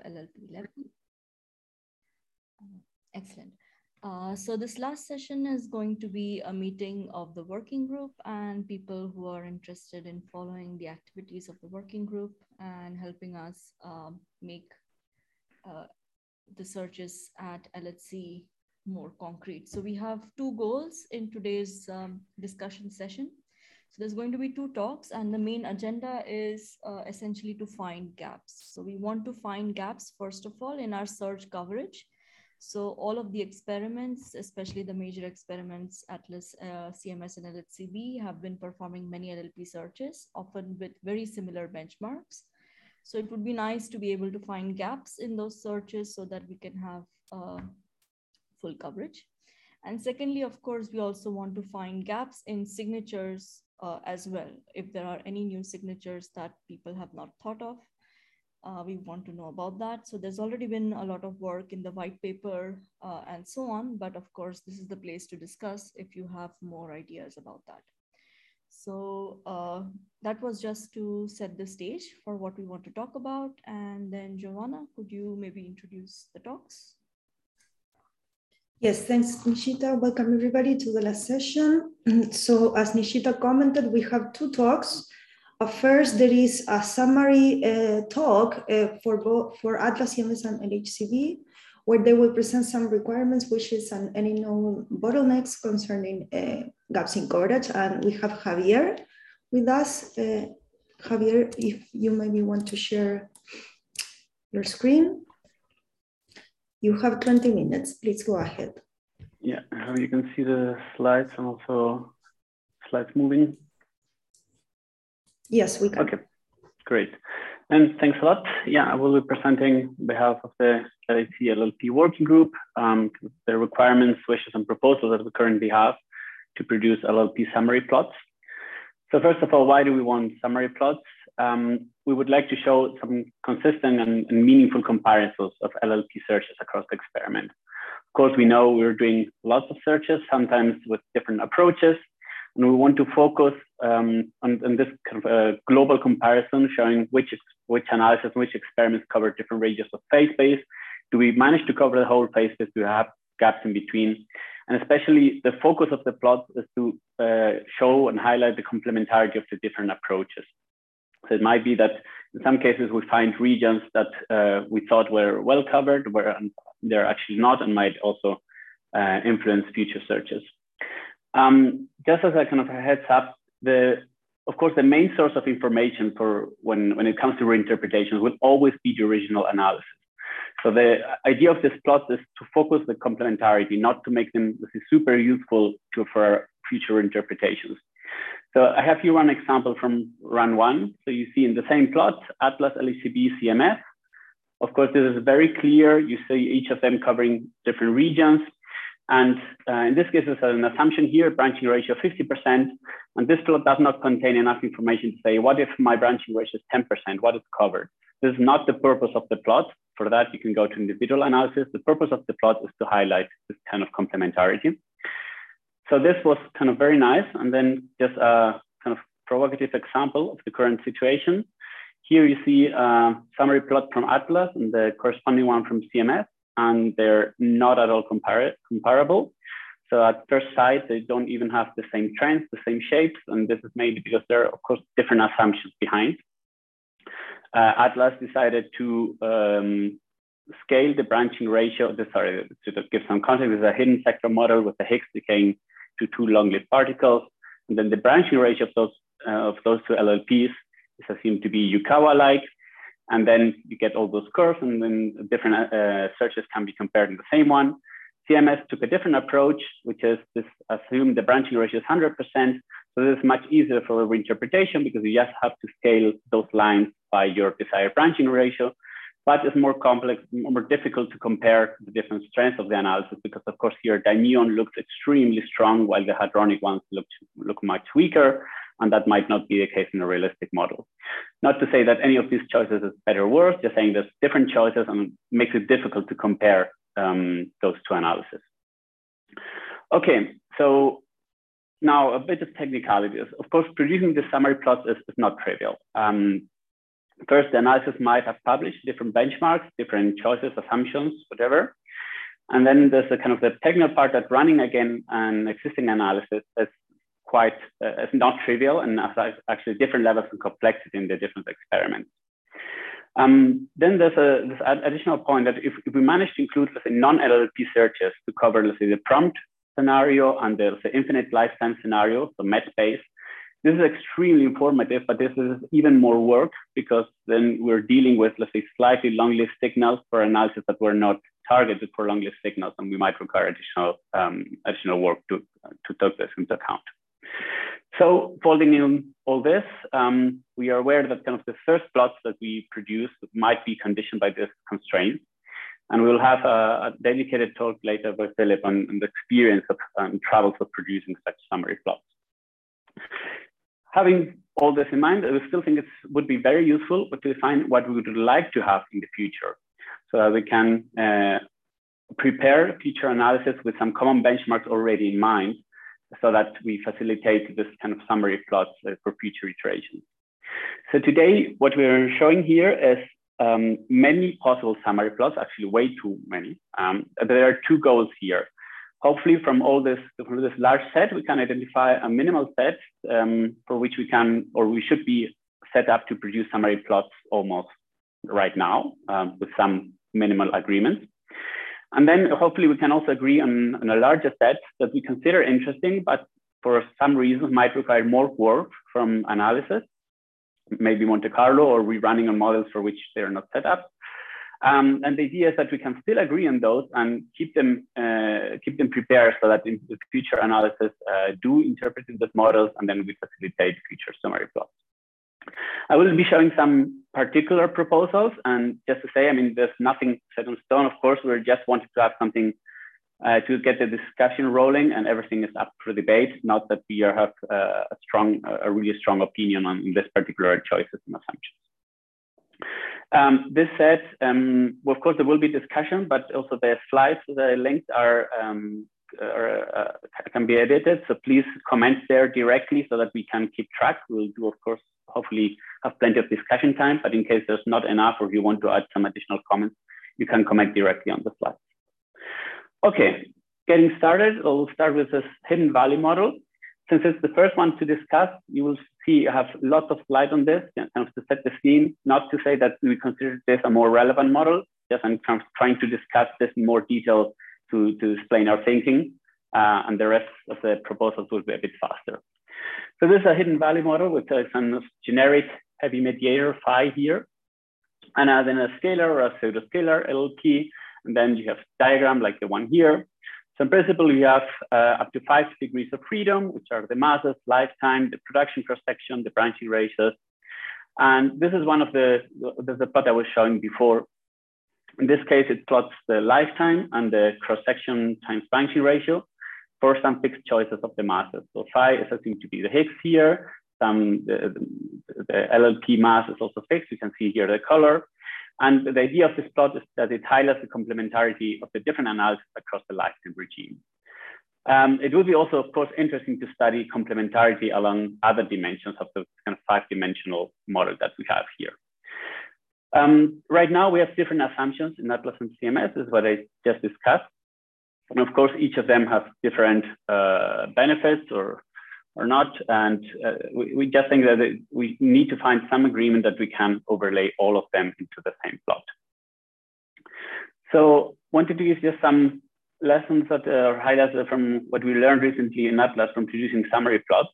LLP level. Excellent. So this last session is going to be a meeting of the working group and people who are interested in following the activities of the working group and helping us make the searches at LHC more concrete. So we have two goals in today's discussion session. So there's going to be two talks, and the main agenda is essentially to find gaps. So we want to find gaps, first of all, in our search coverage. So all of the experiments, especially the major experiments, Atlas, CMS, and LHCb, have been performing many LLP searches, often with very similar benchmarks. So it would be nice to be able to find gaps in those searches so that we can have full coverage. And secondly, of course, we also want to find gaps in signatures as well. If there are any new signatures that people have not thought of, we want to know about that. So there's already been a lot of work in the white paper and so on, but of course, this is the place to discuss if you have more ideas about that. So that was just to set the stage for what we want to talk about. And then Giovanna, could you maybe introduce the talks? Yes, thanks, Nishita. Welcome everybody to the last session. So as Nishita commented, we have two talks. First, there is a summary talk for Atlas, CMS, and LHCb, where they will present some requirements, wishes, and any known bottlenecks concerning gaps in coverage. And we have Javier with us. Javier, if you maybe want to share your screen. You have 20 minutes, please go ahead. Yeah, you can see the slides and also slides moving. Yes, we can. Okay, great. And thanks a lot. Yeah, I will be presenting on behalf of the LHC LLP working group, the requirements, wishes, and proposals that we currently have to produce LLP summary plots. So first of all, why do we want summary plots? We would like to show some consistent and meaningful comparisons of LLP searches across the experiment. Of course, we know we're doing lots of searches, sometimes with different approaches, and we want to focus on this kind of global comparison, showing which analysis, which experiments cover different ranges of phase space. Do we manage to cover the whole phase space? Do we have gaps in between? And especially the focus of the plot is to show and highlight the complementarity of the different approaches. So it might be that in some cases we find regions that we thought were well covered, where they're actually not, and might also influence future searches. Just as a kind of a heads up, of course, the main source of information for when it comes to reinterpretations will always be the original analysis. So the idea of this plot is to focus the complementarity, not to make them super useful for future interpretations. So I have here one example from run one. So you see in the same plot, Atlas, LHCb, CMS. Of course, this is very clear. You see each of them covering different regions. And in this case, there's an assumption here, branching ratio 50%. And this plot does not contain enough information to say, what if my branching ratio is 10%? What is covered? This is not the purpose of the plot. For that, you can go to individual analysis. The purpose of the plot is to highlight this kind of complementarity. So this was kind of very nice. And then just a kind of provocative example of the current situation. Here you see a summary plot from Atlas and the corresponding one from CMS, and they're not at all comparable. So at first sight, they don't even have the same trends, the same shapes. And this is mainly because there are, of course, different assumptions behind. Atlas decided to scale the branching ratio. To give some context, is a hidden sector model with the Higgs decaying to two long-lived particles. And then the branching ratio of those two LLPs is assumed to be Yukawa-like. And then you get all those curves, and then different searches can be compared in the same one. CMS took a different approach, which is this assume the branching ratio is 100%. So this is much easier for reinterpretation because you just have to scale those lines by your desired branching ratio. But it's more complex, more difficult to compare the different strengths of the analysis because, of course, here dimuon looks extremely strong while the hadronic ones look much weaker. And that might not be the case in a realistic model. Not to say that any of these choices is better or worse, just saying there's different choices and makes it difficult to compare those two analyses. Okay, so now a bit of technicalities. Of course, producing the summary plots is not trivial. First, the analysis might have published different benchmarks, different choices, assumptions, whatever. And then there's a kind of the technical part that running again an existing analysis is quite, it's not trivial and has actually different levels of complexity in the different experiments. Then there's this additional point that if we manage to include, let's say, non-LLP searches to cover, let's say, the prompt scenario and the, let's say, infinite lifetime scenario, so MET-based, this is extremely informative, but this is even more work because then we're dealing with, let's say, slightly long-lived signals for analysis that were not targeted for long-lived signals, and we might require additional work to take this into account. So folding in all this, we are aware that kind of the first plots that we produce might be conditioned by this constraint. And we'll have a dedicated talk later by Philip on the experience of travels of producing such summary plots. Having all this in mind, I still think it would be very useful to define what we would like to have in the future so that we can prepare future analysis with some common benchmarks already in mind so that we facilitate this kind of summary plots for future iterations. So today, what we're showing here is many possible summary plots, actually way too many. There are two goals here. Hopefully from this large set, we can identify a minimal set for which we can, or we should be set up to produce summary plots almost right now with some minimal agreements. And then hopefully we can also agree on a larger set that we consider interesting, but for some reasons might require more work from analysis, maybe Monte Carlo or rerunning on models for which they're not set up. And the idea is that we can still agree on those and keep them prepared so that in the future analysis do interpret these models, and then we facilitate future summary plots. I will be showing some particular proposals, and just to say, I mean, there's nothing set in stone. Of course, we're just wanting to have something to get the discussion rolling, and everything is up for debate. Not that we have a really strong opinion on this particular choices and assumptions. This said, well, of course, there will be discussion, but also the slides that I linked can be edited. So please comment there directly so that we can keep track. We'll do, of course, hopefully have plenty of discussion time, but in case there's not enough or you want to add some additional comments, you can comment directly on the slides. Okay, getting started, we'll start with this hidden valley model. Since it's the first one to discuss, you will see I have lots of slides on this, kind of to set the scene, not to say that we consider this a more relevant model, just I'm kind of trying to discuss this in more detail to explain our thinking, and the rest of the proposals will be a bit faster. So this is a hidden valley model with a kind of generic heavy mediator phi here, and then a scalar or a pseudo-scalar LLP, and then you have diagram like the one here. So in principle, you have up to 5 degrees of freedom, which are the masses, lifetime, the production cross-section, the branching ratios. And this is one of the plot I was showing before. In this case, it plots the lifetime and the cross-section times branching ratio for some fixed choices of the masses. So phi is assumed to be the Higgs here. The LLP mass is also fixed. You can see here the color. And the idea of this plot is that it highlights the complementarity of the different analyses across the lifetime regime. It would be also, of course, interesting to study complementarity along other dimensions of the kind of 5-dimensional model that we have here. Right now, we have different assumptions in Atlas and CMS, is what I just discussed. And of course, each of them have different benefits or not. And we just think that we need to find some agreement that we can overlay all of them into the same plot. So wanted to give just some lessons that are highlighted from what we learned recently in Atlas from producing summary plots.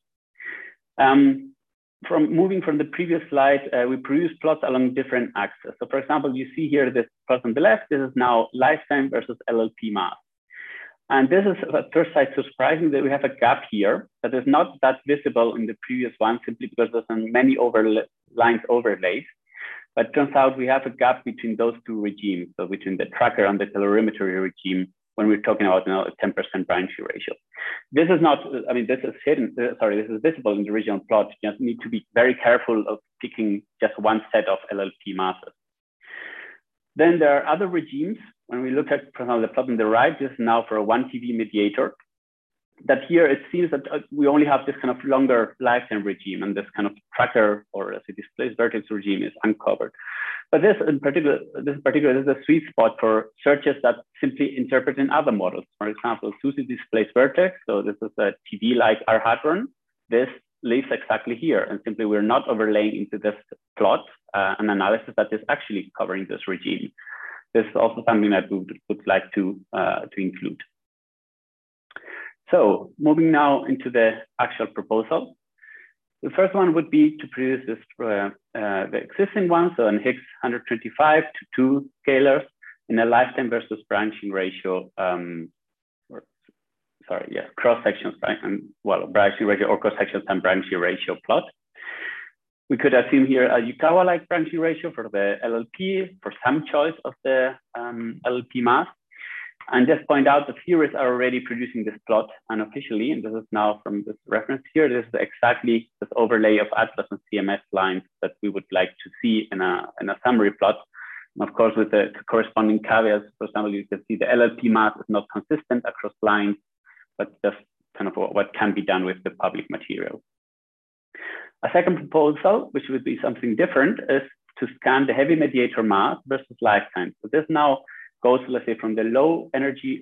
From moving from the previous slide, we produce plots along different axes. So for example, you see here this plot on the left, this is now lifetime versus LLP mass. And this is at first sight surprising that we have a gap here that is not that visible in the previous one, simply because there's many lines overlaid. But it turns out we have a gap between those two regimes, so between the tracker and the calorimetry regime, when we're talking about a 10% branching ratio. This is not, I mean, this is hidden, sorry, this is visible in the regional plot. You just need to be very careful of picking just one set of LLP masses. Then there are other regimes. When we look at, for example, the plot on the right, this is now for a 1 TeV mediator. that here it seems that we only have this kind of longer lifetime regime, and this kind of tracker or let's say displaced vertex regime is uncovered. But this in particular is a sweet spot for searches that simply interpret in other models. For example, SUSY displaced vertex. So this is a TD-like R-hadron. This lives exactly here, and simply we're not overlaying into this plot an analysis that is actually covering this regime. This is also something that we would like to include. So moving now into the actual proposal. The first one would be to produce this, the existing one, so an Higgs 125 to 2 scalars in a lifetime versus branching ratio, cross sections, right? And well, branching ratio or cross sections and branching ratio plot. We could assume here a Yukawa-like branching ratio for the LLP for some choice of the LLP mass. And just point out that theorists are already producing this plot unofficially, and this is now from this reference here. This is exactly this overlay of ATLAS and CMS lines that we would like to see in a summary plot. And of course, with the corresponding caveats, for example, you can see the LLP mass is not consistent across lines, but that's kind of what can be done with the public material. A second proposal, which would be something different, is to scan the heavy mediator mass versus lifetime. So this now goes, let's say, from the low energy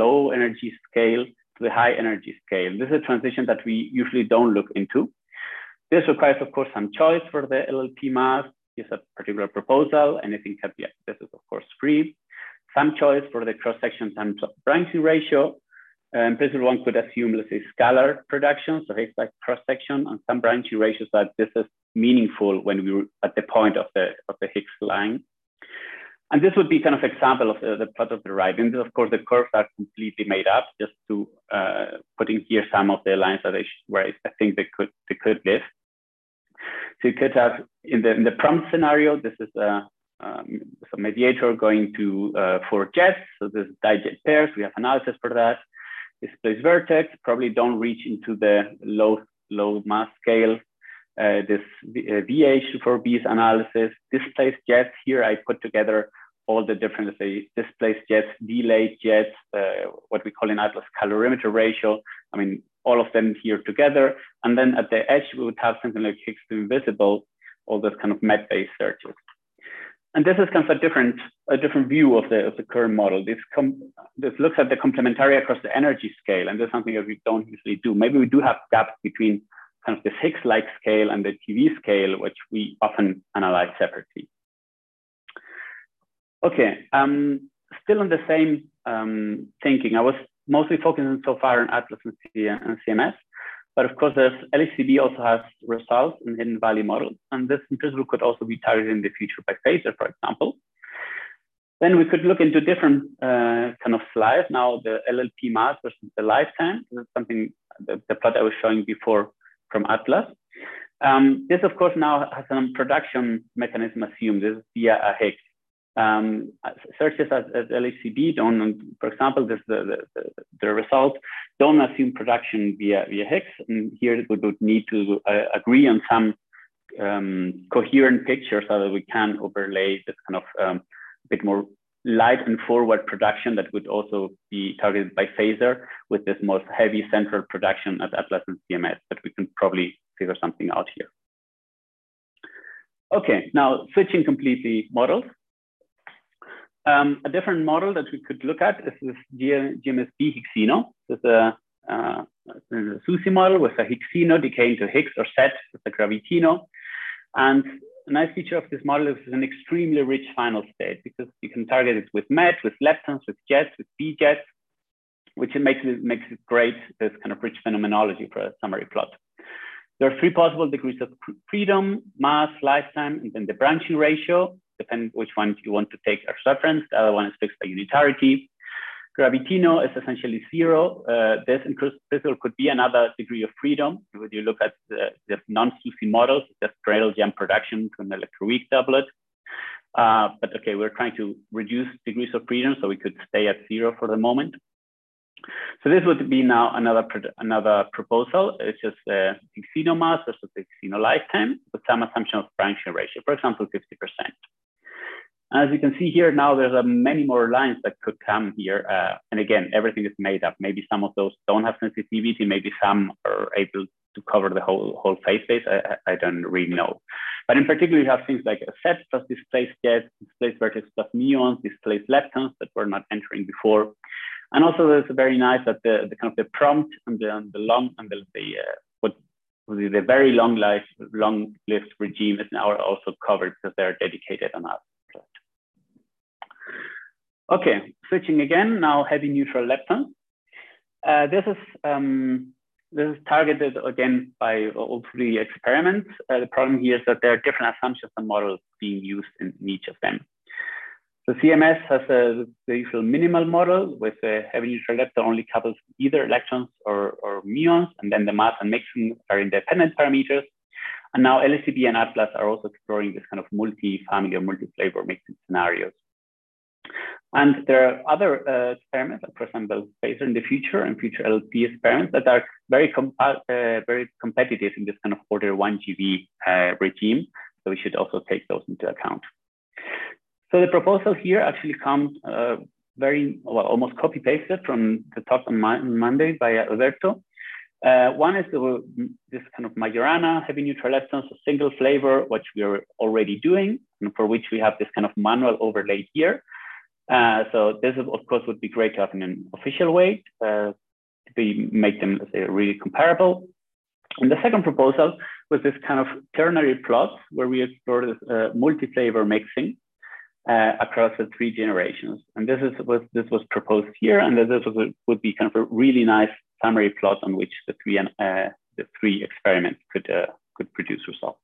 scale to the high energy scale. This is a transition that we usually don't look into. This requires, of course, some choice for the LLP mass. Here's a particular proposal. Anything can be, this is, of course, free. Some choice for the cross-section times branching ratio. In principle, one could assume, let's say, scalar production, so Higgs-like cross-section, and some branching ratios that this is meaningful when we're at the point of the Higgs line. And this would be kind of example of the plot of the right. And of course, the curves are completely made up, just to putting here some of the lines that where I think they could live. So you could have in the prompt scenario, this is a mediator going to 4 jets. So this is dijet pairs. We have analysis for that. Displaced vertex probably don't reach into the low mass scale. This VH4B's analysis. Displaced jets, here I put together all the different, let's say, displaced jets, delayed jets, what we call in ATLAS calorimeter ratio. I mean, all of them here together. And then at the edge, we would have something like Higgs to invisible, all those kind of MET-based searches. And this is kind of a different view of the current model. This looks at the complementarity across the energy scale, and this is something that we don't usually do. Maybe we do have gaps between kind of this Higgs-like scale and the TV scale, which we often analyze separately. Okay, still on the same thinking. I was mostly focusing so far on ATLAS and CMS, but of course, LHCb also has results in hidden valley models, and this in principle could also be targeted in the future by Phaser, for example. Then we could look into different kind of slides. Now the LLP mass versus the lifetime. This is something, the plot I was showing before from ATLAS. This, of course, now has a production mechanism assumed. This is via a Higgs. Searches at LHCb don't, for example, the result don't assume production via Higgs. And here we would need to agree on some coherent picture so that we can overlay this kind of bit more light and forward production that would also be targeted by Phaser with this most heavy central production at ATLAS and CMS, but we can probably figure something out here. Okay, now switching completely models. A different model that we could look at is this GMSB Higgsino. This is a SUSY model with a Higgsino decaying to Higgs or set with a Gravitino. And a nice feature of this model is it's an extremely rich final state because you can target it with MET, with leptons, with jets, with B jets, which makes it great, this kind of rich phenomenology for a summary plot. There are 3 possible degrees of freedom: mass, lifetime, and then the branching ratio, depending which one you want to take as reference. The other one is fixed by unitarity. Gravitino is essentially 0. This in principle could be another degree of freedom. When you look at the non-SUSY models, it's just cradle jam production to an electroweak doublet. But okay, we're trying to reduce degrees of freedom, so we could stay at 0 for the moment. So this would be now another proposal. It's just the Higgsino mass versus the Higgsino lifetime with some assumption of branching ratio, for example, 50%. As you can see here now, there's many more lines that could come here. And again, everything is made up. Maybe some of those don't have sensitivity. Maybe some are able to cover the whole phase space. I don't really know. But in particular, you have things like a set plus displaced jets, displaced vertex plus muons, displaced leptons that were not entering before. And also, there's very nice that the kind of the prompt and the long and the very long-lived regime is now also covered because they're dedicated on us. Okay, switching again, now heavy neutral leptons. This is targeted again by all three experiments. The problem here is that there are different assumptions and models being used in each of them. So CMS has the usual minimal model with a heavy neutral lepton only couples either electrons or muons, and then the mass and mixing are independent parameters. And now LSTB and ATLAS are also exploring this kind of multi-family or multi-flavor mixing scenarios. And there are other experiments, like for example, Phaser in the future and future LP experiments that are very competitive in this kind of order 1 GeV regime. So we should also take those into account. So the proposal here actually comes almost copy pasted from the talk on Monday by Alberto. One is this kind of Majorana heavy neutral leptons, a single flavor, which we are already doing, and for which we have this kind of manual overlay here. So this, of course, would be great to have in an official way to make them, let's say, really comparable. And the second proposal was this kind of ternary plots where we explore this multi-flavor mixing across the 3 generations. And this was proposed here, and this would be kind of a really nice summary plot on which the three experiments could produce results.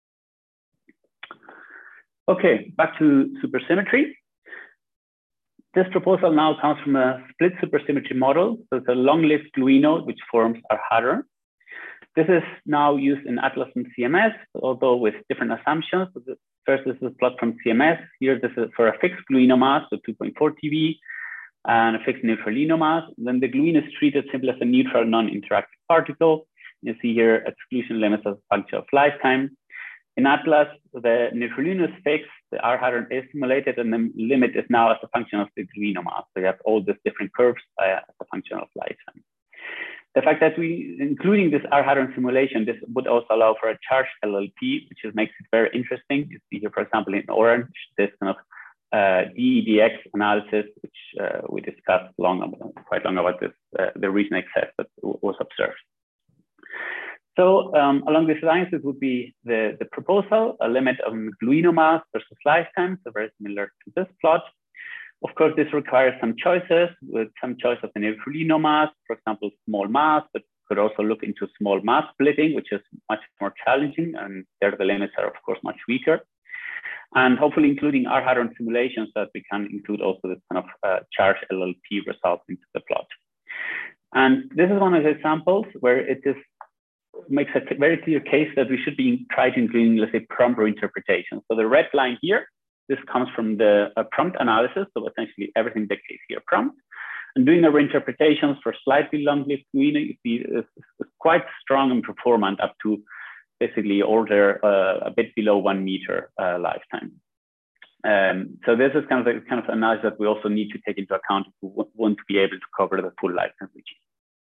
Okay, back to supersymmetry. This proposal now comes from a split supersymmetry model. So it's a long-lived gluino which forms our hadron. This is now used in ATLAS and CMS, although with different assumptions. So first, this is a plot from CMS. Here, this is for a fixed gluino mass, so 2.4 TeV, and a fixed neutralino mass. And then the gluino is treated simply as a neutral, non-interactive particle. You see here exclusion limits as a function of lifetime. In ATLAS, the neutralino is fixed, the R hadron is simulated, and the limit is now as a function of the gluino mass. So you have all these different curves as a function of lifetime. The fact that including this R hadron simulation, this would also allow for a charged LLP, which makes it very interesting. You see here, for example, in orange, this kind of DEDX analysis, which we discussed quite long about this, the reason excess that was observed. So along these lines, this would be the proposal, a limit of gluino mass versus lifetime, so very similar to this plot. Of course, this requires some choices, with some choice of the neutralino mass, for example, small mass, but could also look into small mass splitting, which is much more challenging, and there the limits are, of course, much weaker. And hopefully including R hadron simulations that we can include also this kind of charged LLP results into the plot. And this is one of the examples where it makes a very clear case that we should be trying to include, let's say, prompt reinterpretation. So the red line here, this comes from the prompt analysis. So essentially everything that is here prompt. And doing the reinterpretations for slightly long-lived gluino, you see is quite strong and performant up to basically order a bit below 1 meter lifetime. So this is kind of analysis that we also need to take into account if we want to be able to cover the full lifetime regime.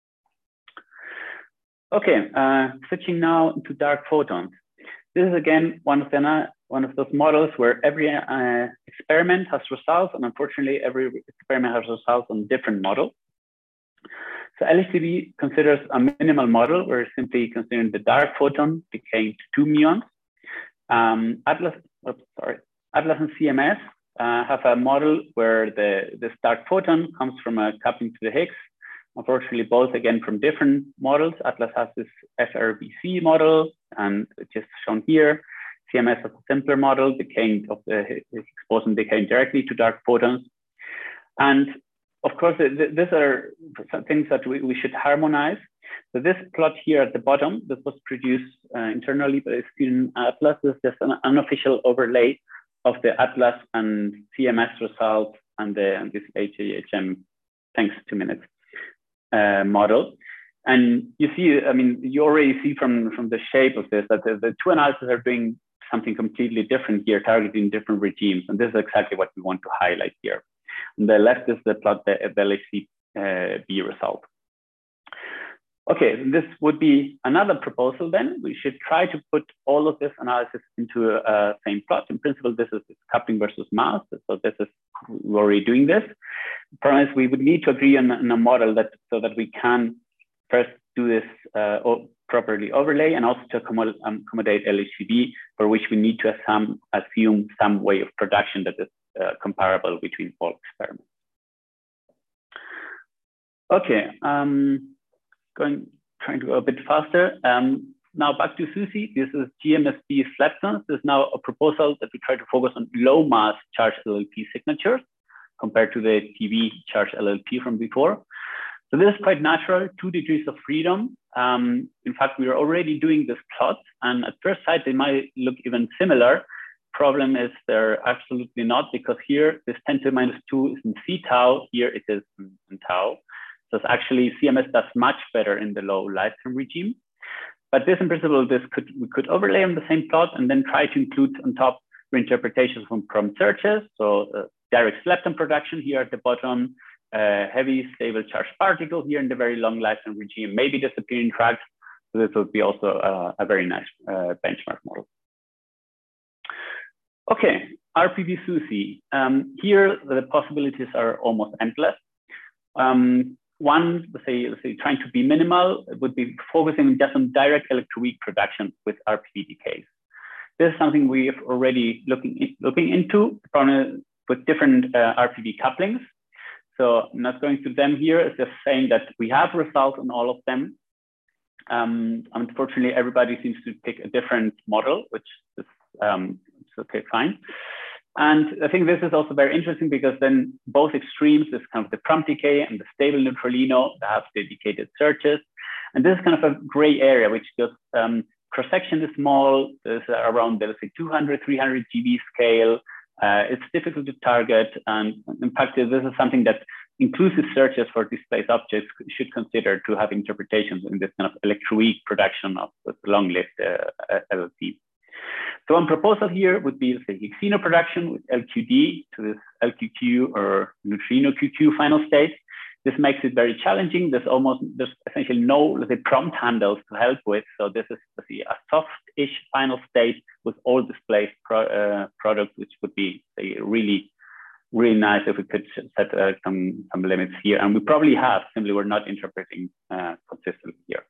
Okay, switching now into dark photons. This is again one of those models where every experiment has results, and unfortunately, every experiment has results on different models. So LSTB considers a minimal model where it's simply considering the dark photon decaying to 2 muons. ATLAS and CMS have a model where this dark photon comes from a coupling to the Higgs. Unfortunately, both again from different models. ATLAS has this FRBC model, and which is shown here. CMS has a simpler model, decaying of the Higgs boson decaying directly to dark photons. And of course, these are things that we should harmonize. So this plot here at the bottom, this was produced internally by a student ATLAS. This is just an unofficial overlay of the ATLAS and CMS results and this HAHM, thanks 2 minutes. Model. And you see, I mean, you already see from the shape of this that the two analyses are doing something completely different here, targeting different regimes. And this is exactly what we want to highlight here. On the left is the plot, the LHCb result. Okay, this would be another proposal then. We should try to put all of this analysis into a same plot. In principle, this is coupling versus mass. So this is, we're already doing this. The problem is we would need to agree on a model so that we can first do this properly overlay and also to accommodate LHCb, for which we need to assume some way of production that is comparable between all experiments. Okay. Trying to go a bit faster. Now back to SUSY. This is GMSB leptons. This is now a proposal that we try to focus on low mass charged LLP signatures compared to the TB charged LLP from before. So this is quite natural, 2 degrees of freedom. In fact, we are already doing this plot, and at first sight, they might look even similar. Problem is they're absolutely not, because here this 10 to the minus 2 is in C tau, here it is in tau. So it's actually CMS does much better in the low lifetime regime. But this in principle, we could overlay on the same plot and then try to include on top reinterpretations from prompt searches. So direct lepton production here at the bottom, heavy stable charged particle here in the very long lifetime regime, maybe disappearing tracks. So this would be also a very nice benchmark model. Okay, RPV SUSY. Here the possibilities are almost endless. One, let's say trying to be minimal, would be focusing just on direct electroweak production with RPV decays. This is something we have already looking into with different RPV couplings. So I'm not going through them here. It's just saying that we have results on all of them. Unfortunately, everybody seems to pick a different model, which is okay, fine. And I think this is also very interesting because then both extremes, this kind of the prompt decay and the stable neutralino, that have dedicated searches. And this is kind of a gray area, which goes, cross-section is small, there's around, let's say, 200, 300 GB scale. It's difficult to target. And in fact, this is something that inclusive searches for displaced objects should consider to have interpretations in this kind of electroweak production of long-lived LLP. So one proposal here would be, say, Higgsino production with LQD to this LQQ or neutrino QQ final state. This makes it very challenging. There's essentially no, let's say, prompt handles to help with. So this is, let's see, a soft-ish final state with all displaced products, which would be, say, really, really nice if we could set some limits here. And we probably have, simply we're not interpreting consistently here.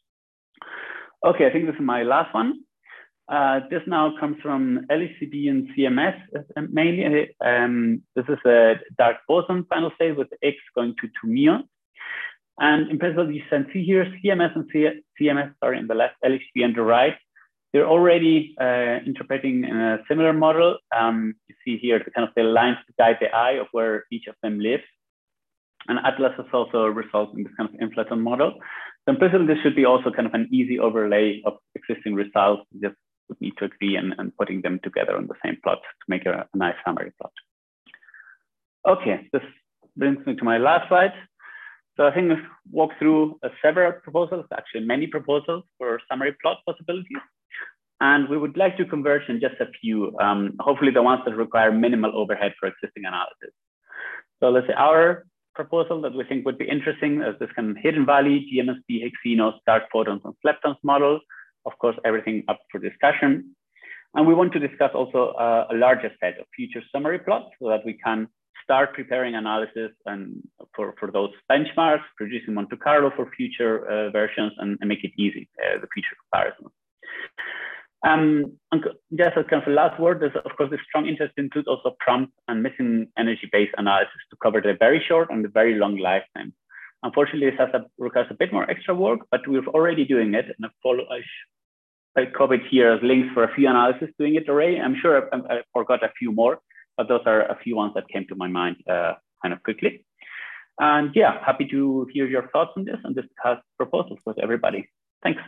Okay, I think this is my last one. This now comes from LHCb and CMS mainly. This is a dark boson final state with X going to 2 muons. And in principle, you can see here CMS and CMS are in the left, LHCb on the right. They're already interpreting in a similar model. You see here the kind of the lines to guide the eye of where each of them lives. And Atlas has also results in this kind of inflaton model. So in principle, this should be also kind of an easy overlay of existing results. Just would need to agree and putting them together on the same plot to make a nice summary plot. Okay, this brings me to my last slide. So I think I've walked through several proposals, actually many proposals for summary plot possibilities. And we would like to converge in just a few, hopefully the ones that require minimal overhead for existing analysis. So let's say our proposal that we think would be interesting is this kind of hidden valley, GMSB, Higgsino, dark photons and leptons model. Of course, everything up for discussion. And we want to discuss also a larger set of future summary plots so that we can start preparing analysis and for those benchmarks, producing Monte Carlo for future versions and make it easy, the future comparisons. And just as kind of a last word, there's of course the strong interest includes also prompt and missing energy-based analysis to cover the very short and the very long lifetime. Unfortunately, this requires a bit more extra work, but we're already doing it. And I copied here as links for a few analyses doing it already. I'm sure I forgot a few more, but those are a few ones that came to my mind kind of quickly. And yeah, happy to hear your thoughts on this and discuss proposals with everybody. Thanks.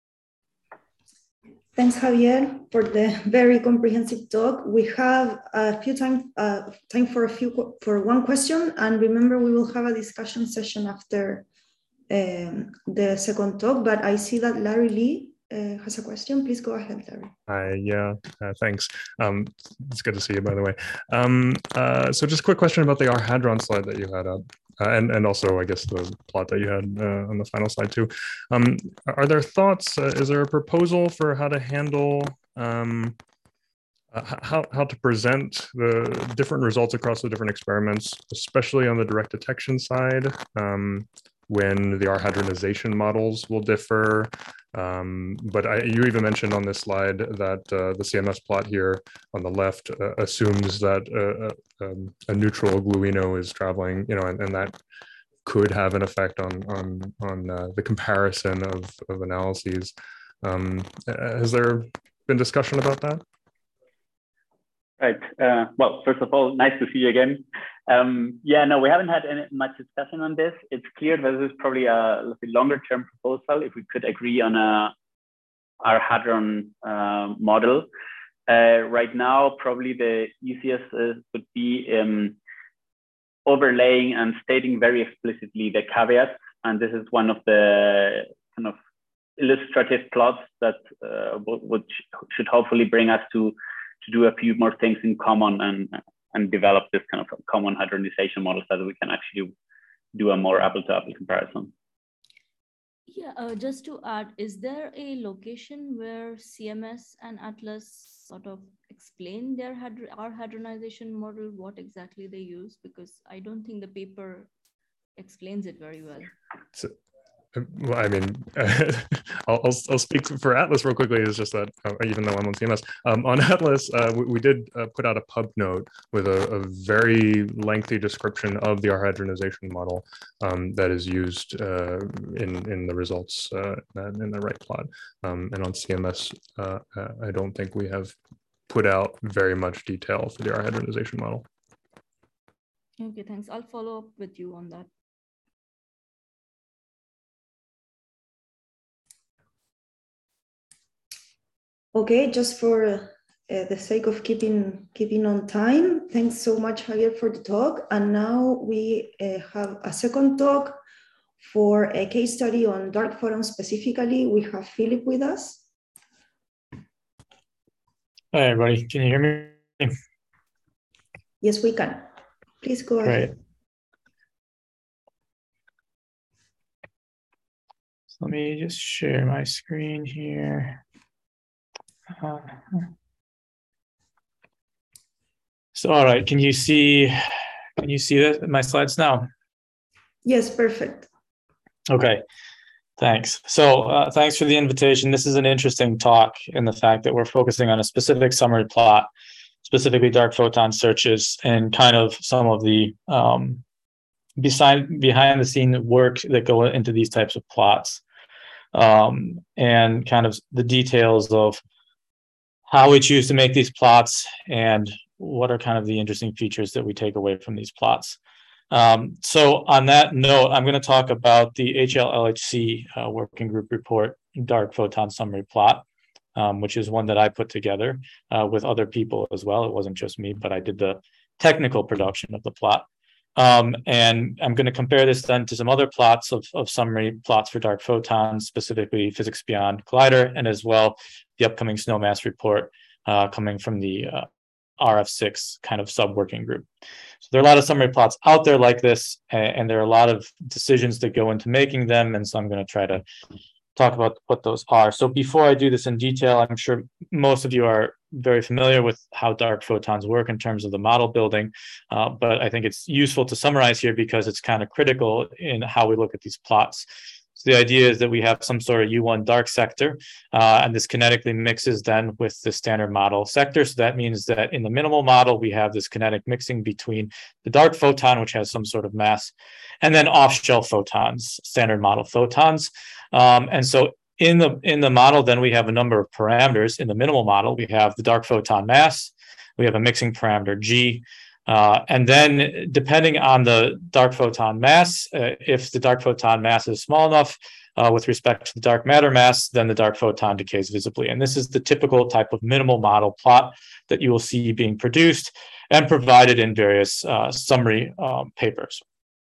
Thanks, Javier, for the very comprehensive talk. We have a few time for one question, and remember we will have a discussion session after the second talk. But I see that Larry Lee has a question. Please go ahead, Larry. Yeah, thanks. It's good to see you, by the way. So just a quick question about the R-hadron slide that you had up, and also, I guess, the plot that you had on the final slide too. Are there thoughts, is there a proposal for how to handle, how to present the different results across the different experiments, especially on the direct detection side, when the R-hadronization models will differ? But you even mentioned on this slide that the CMS plot here on the left assumes that a neutral gluino is traveling, and that could have an effect on the comparison of analyses. Has there been discussion about that? Right. Well, first of all, nice to see you again. Yeah, no, we haven't had much discussion on this. It's clear that this is probably a longer-term proposal if we could agree on our hadron model. Right now, probably the easiest would be overlaying and stating very explicitly the caveats. And this is one of the kind of illustrative plots that should hopefully bring us to do a few more things in common and develop this kind of common hadronization model so that we can actually do a more apple-to-apple comparison. Yeah, just to add, is there a location where CMS and Atlas sort of explain their hadronization model, what exactly they use? Because I don't think the paper explains it very well. Well, I mean, I'll speak for Atlas real quickly. It's just that even though I'm on CMS, on Atlas, we did put out a pub note with a very lengthy description of the R-hadronization model that is used in the results in the right plot. And on CMS, I don't think we have put out very much detail for the R-hadronization model. Okay, thanks. I'll follow up with you on that. Okay, just for the sake of keeping on time, thanks so much, Javier, for the talk. And now we have a second talk for a case study on dark photons specifically. We have Philip with us. Hi, everybody. Can you hear me? Yes, we can. Please go ahead. Great. So let me just share my screen here. So, all right, can you see my slides now? Yes, perfect. Okay, thanks. So thanks for the invitation. This is an interesting talk in the fact that we're focusing on a specific summary plot, specifically dark photon searches, and kind of some of the behind the scene work that go into these types of plots, and kind of the details of how we choose to make these plots and what are kind of the interesting features that we take away from these plots. So on that note, I'm going to talk about the HL-LHC working group report, dark photon summary plot, which is one that I put together with other people as well. It wasn't just me, but I did the technical production of the plot. And I'm going to compare this then to some other plots of summary plots for dark photons, specifically Physics Beyond Collider, and as well the upcoming SNOMAS report coming from the RF6 kind of sub-working group. So there are a lot of summary plots out there like this, and there are a lot of decisions that go into making them, and so I'm going to try to talk about what those are. So before I do this in detail, I'm sure most of you are very familiar with how dark photons work in terms of the model building, but I think it's useful to summarize here because it's kind of critical in how we look at these plots. So the idea is that we have some sort of U1 dark sector, and this kinetically mixes then with the standard model sector. So that means that in the minimal model, we have this kinetic mixing between the dark photon, which has some sort of mass, and then off-shell photons, standard model photons. And so in the model, then we have a number of parameters. In the minimal model, we have the dark photon mass, we have a mixing parameter G, and then depending on the dark photon mass, if the dark photon mass is small enough with respect to the dark matter mass, then the dark photon decays visibly. And this is the typical type of minimal model plot that you will see being produced and provided in various summary papers.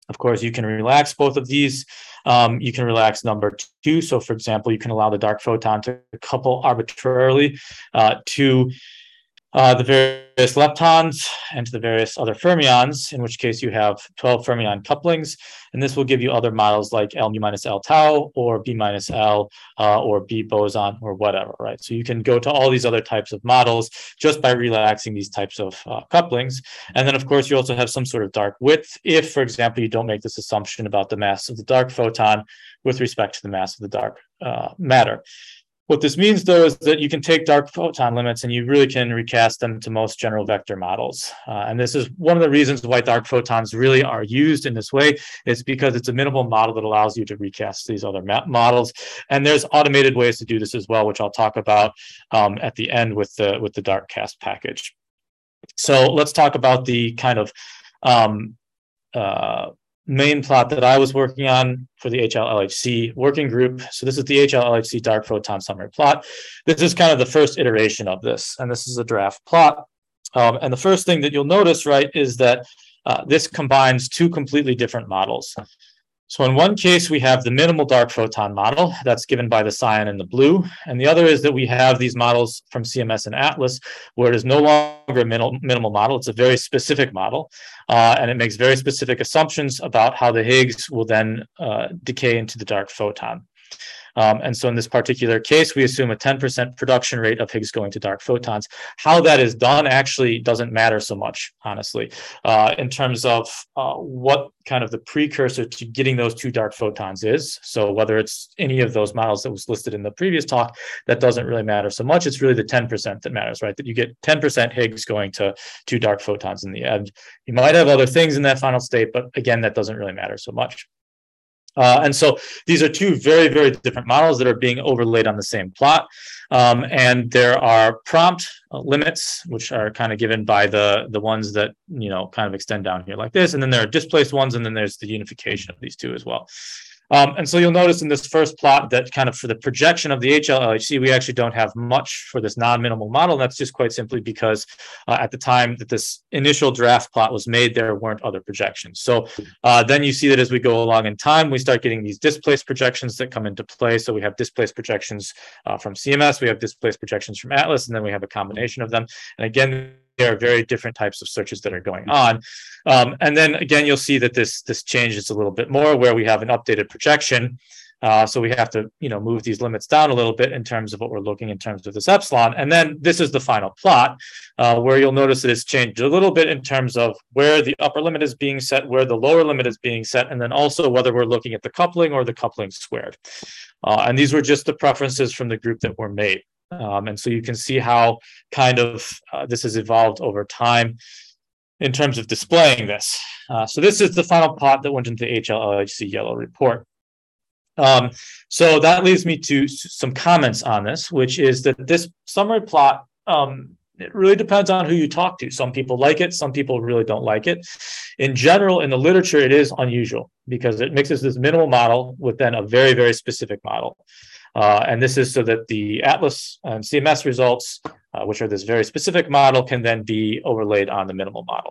Of course, you can relax both of these. You can relax number 2. So for example, you can allow the dark photon to couple arbitrarily to the various leptons and to the various other fermions, in which case you have 12 fermion couplings. And this will give you other models like L mu minus L tau or B minus L or B boson or whatever, right? So you can go to all these other types of models just by relaxing these types of couplings. And then, of course, you also have some sort of dark width if, for example, you don't make this assumption about the mass of the dark photon with respect to the mass of the dark matter. What this means, though, is that you can take dark photon limits and you really can recast them to most general vector models. And this is one of the reasons why dark photons really are used in this way. It's because it's a minimal model that allows you to recast these other models. And there's automated ways to do this as well, which I'll talk about at the end with the darkcast package. So let's talk about the kind of main plot that I was working on for the HL-LHC working group. So this is the HL-LHC dark photon summary plot. This is kind of the first iteration of this, and this is a draft plot. And the first thing that you'll notice, right, is that this combines 2 completely different models. So in one case, we have the minimal dark photon model that's given by the cyan and the blue. And the other is that we have these models from CMS and Atlas, where it is no longer a minimal model. It's a very specific model. And it makes very specific assumptions about how the Higgs will then decay into the dark photon. And so in this particular case, we assume a 10% production rate of Higgs going to dark photons. How that is done actually doesn't matter so much, honestly, in terms of what kind of the precursor to getting those 2 dark photons is. So whether it's any of those models that was listed in the previous talk, that doesn't really matter so much. It's really the 10% that matters, right? That you get 10% Higgs going to 2 dark photons in the end. You might have other things in that final state, but again, that doesn't really matter so much. And so these are 2 very, very different models that are being overlaid on the same plot. And there are prompt limits, which are kind of given by the ones that, you know, kind of extend down here like this. And then there are displaced ones, and then there's the unification of these 2 as well. And so you'll notice in this first plot that kind of for the projection of the HL-LHC, we actually don't have much for this non-minimal model. And that's just quite simply because at the time that this initial draft plot was made, there weren't other projections. So then you see that as we go along in time, we start getting these displaced projections that come into play. So we have displaced projections from CMS, we have displaced projections from Atlas, and then we have a combination of them. And again, there are very different types of searches that are going on. And then again, you'll see that this changes a little bit more where we have an updated projection. So we have to, you know, move these limits down a little bit in terms of what we're looking in terms of this epsilon. And then this is the final plot where you'll notice that it's changed a little bit in terms of where the upper limit is being set, where the lower limit is being set, and then also whether we're looking at the coupling or the coupling squared. And these were just the preferences from the group that were made. And so you can see how kind of this has evolved over time in terms of displaying this. So this is the final plot that went into the HL-LHC yellow report. So that leads me to some comments on this, which is that this summary plot, it really depends on who you talk to. Some people like it, some people really don't like it. In general, in the literature, it is unusual because it mixes this minimal model with then a very, very specific model. And this is so that the Atlas and CMS results, which are this very specific model, can then be overlaid on the minimal model.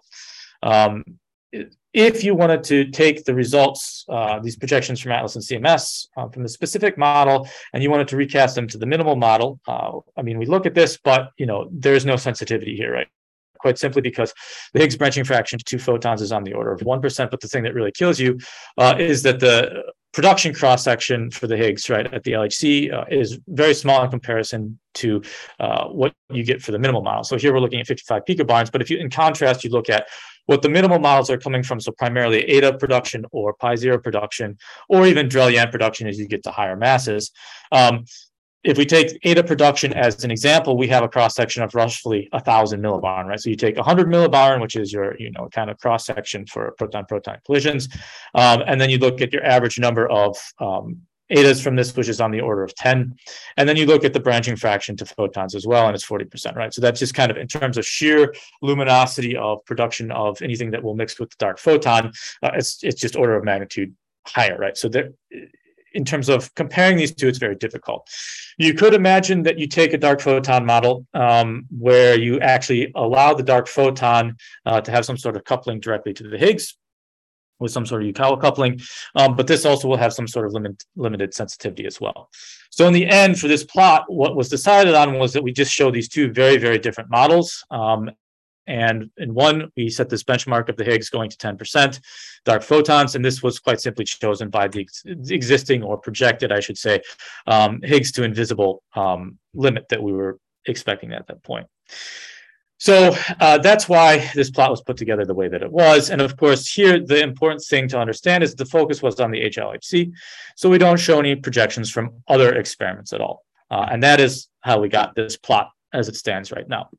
If you wanted to take the results, these projections from Atlas and CMS from the specific model, and you wanted to recast them to the minimal model, I mean, we look at this, but you know, there's no sensitivity here, right? Quite simply because the Higgs branching fraction to 2 photons is on the order of 1%. But the thing that really kills you is that the production cross-section for the Higgs, right, at the LHC is very small in comparison to what you get for the minimal model. So here we're looking at 55 picobarns, but if you, in contrast, you look at what the minimal models are coming from, so primarily Eta production or Pi zero production, or even Drell-Yan production as you get to higher masses. If we take Eta production as an example, we have a cross-section of roughly 1,000 millibarn, right? So you take 100 millibarn, which is your, you know, kind of cross-section for proton-proton collisions, and then you look at your average number of Etas from this, which is on the order of 10, and then you look at the branching fraction to photons as well, and it's 40%, right? So that's just kind of in terms of sheer luminosity of production of anything that will mix with the dark photon, it's just order of magnitude higher, right? So there, in terms of comparing these 2, it's very difficult. You could imagine that you take a dark photon model where you actually allow the dark photon to have some sort of coupling directly to the Higgs. with some sort of Yukawa coupling, but this also will have some sort of limited sensitivity as well. So in the end, for this plot, what was decided on was that we just show these two very, very different models. And in one, we set this benchmark of the Higgs going to 10% dark photons, and this was quite simply chosen by the existing, or projected, I should say, Higgs to invisible limit that we were expecting at that point. So that's why this plot was put together the way that it was. And of course, here, the important thing to understand is the focus was on the HLHC. So we don't show any projections from other experiments at all. And that is how we got this plot as it stands right now.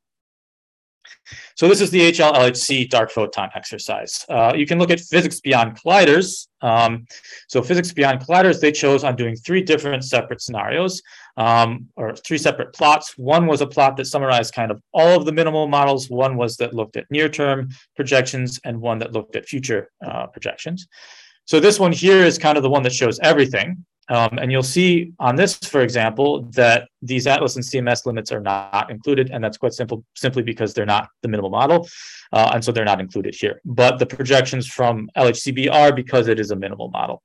So this is the HL-LHC dark photon exercise. You can look at physics beyond colliders. So physics beyond colliders, they chose on doing 3 different separate scenarios, or 3 separate plots. One was a plot that summarized kind of all of the minimal models. One was that looked at near-term projections, and one that looked at future projections. So this one here is kind of the one that shows everything. And you'll see on this, for example, that these ATLAS and CMS limits are not included, and that's quite simply because they're not the minimal model, and so they're not included here. But the projections from LHCb are, because it is a minimal model.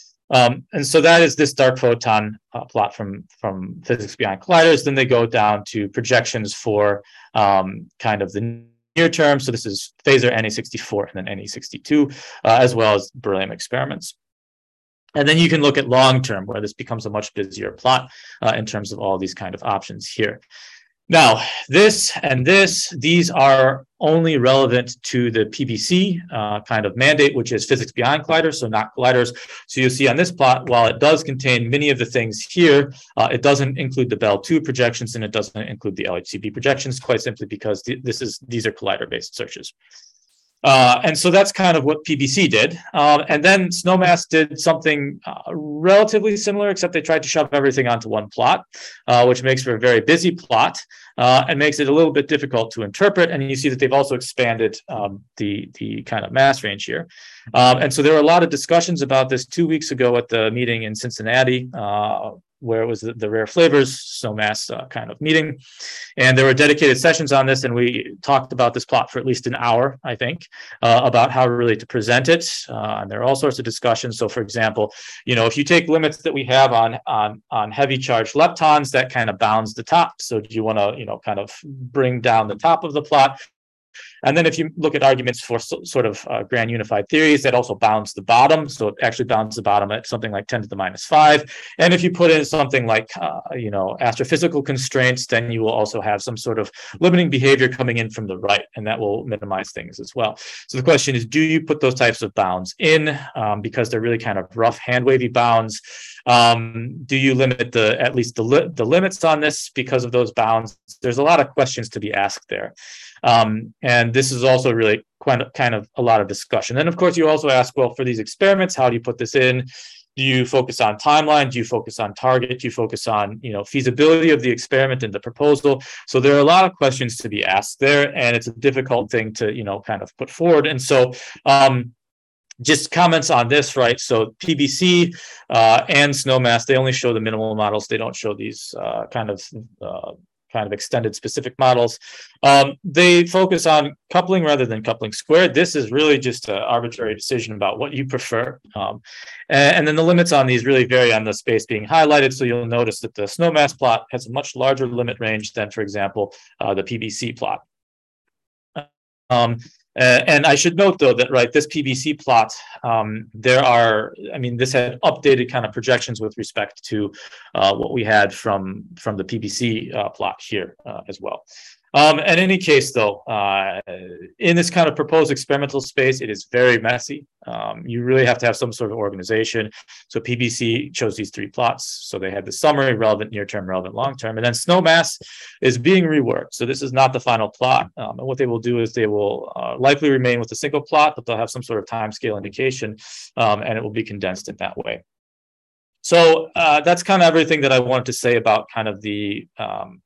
And so that is this dark photon plot from physics beyond colliders. Then they go down to projections for kind of the near term. So this is Phaser NA64 and then NA62, as well as beryllium experiments. And then you can look at long-term, where this becomes a much busier plot in terms of all these kind of options here. Now, this and this, these are only relevant to the PBC kind of mandate, which is physics beyond colliders, so not colliders. So you'll see on this plot, while it does contain many of the things here, it doesn't include the Bell2 projections, and it doesn't include the LHCb projections, quite simply because these are collider-based searches. And so that's kind of what PBC did. And then Snowmass did something relatively similar, except they tried to shove everything onto one plot, which makes for a very busy plot and makes it a little bit difficult to interpret. And you see that they've also expanded the kind of mass range here. And so there were a lot of discussions about this 2 weeks ago at the meeting in Cincinnati, where it was the Rare Flavors Snowmass kind of meeting. And there were dedicated sessions on this, and we talked about this plot for at least an hour, I think, about how really to present it. And there are all sorts of discussions. So for example, if you take limits that we have on heavy charged leptons, that kind of bounds the top. So do you want to, kind of bring down the top of the plot? And then if you look at arguments for sort of grand unified theories, that also bounds the bottom. So it actually bounds the bottom at something like 10 to the minus 5. And if you put in something like, astrophysical constraints, then you will also have some sort of limiting behavior coming in from the right, and that will minimize things as well. So the question is, do you put those types of bounds in because they're really kind of rough hand wavy bounds? Do you limit at least the limits on this because of those bounds? There's a lot of questions to be asked there. And this is also really kind of a lot of discussion. And of course, you also ask, well, for these experiments, how do you put this in? Do you focus on timeline? Do you focus on target? Do you focus on, feasibility of the experiment and the proposal? So there are a lot of questions to be asked there, and it's a difficult thing to, kind of put forward. And so, just comments on this, right? So PBC and Snowmass, they only show the minimal models. They don't show these kind of extended specific models. They focus on coupling rather than coupling squared. This is really just an arbitrary decision about what you prefer. And then the limits on these really vary on the space being highlighted. So you'll notice that the Snowmass plot has a much larger limit range than, for example, the PBC plot. And I should note, though, that, right, this PBC plot, this had updated kind of projections with respect to what we had from the PBC plot here as well. In any case, though, in this kind of proposed experimental space, it is very messy. You really have to have some sort of organization. So PBC chose these 3 plots. So they had the summary, relevant near-term, relevant long-term. And then Snowmass is being reworked. So this is not the final plot. And what they will do is they will likely remain with a single plot, but they'll have some sort of timescale indication, and it will be condensed in that way. So that's kind of everything that I wanted to say about kind of the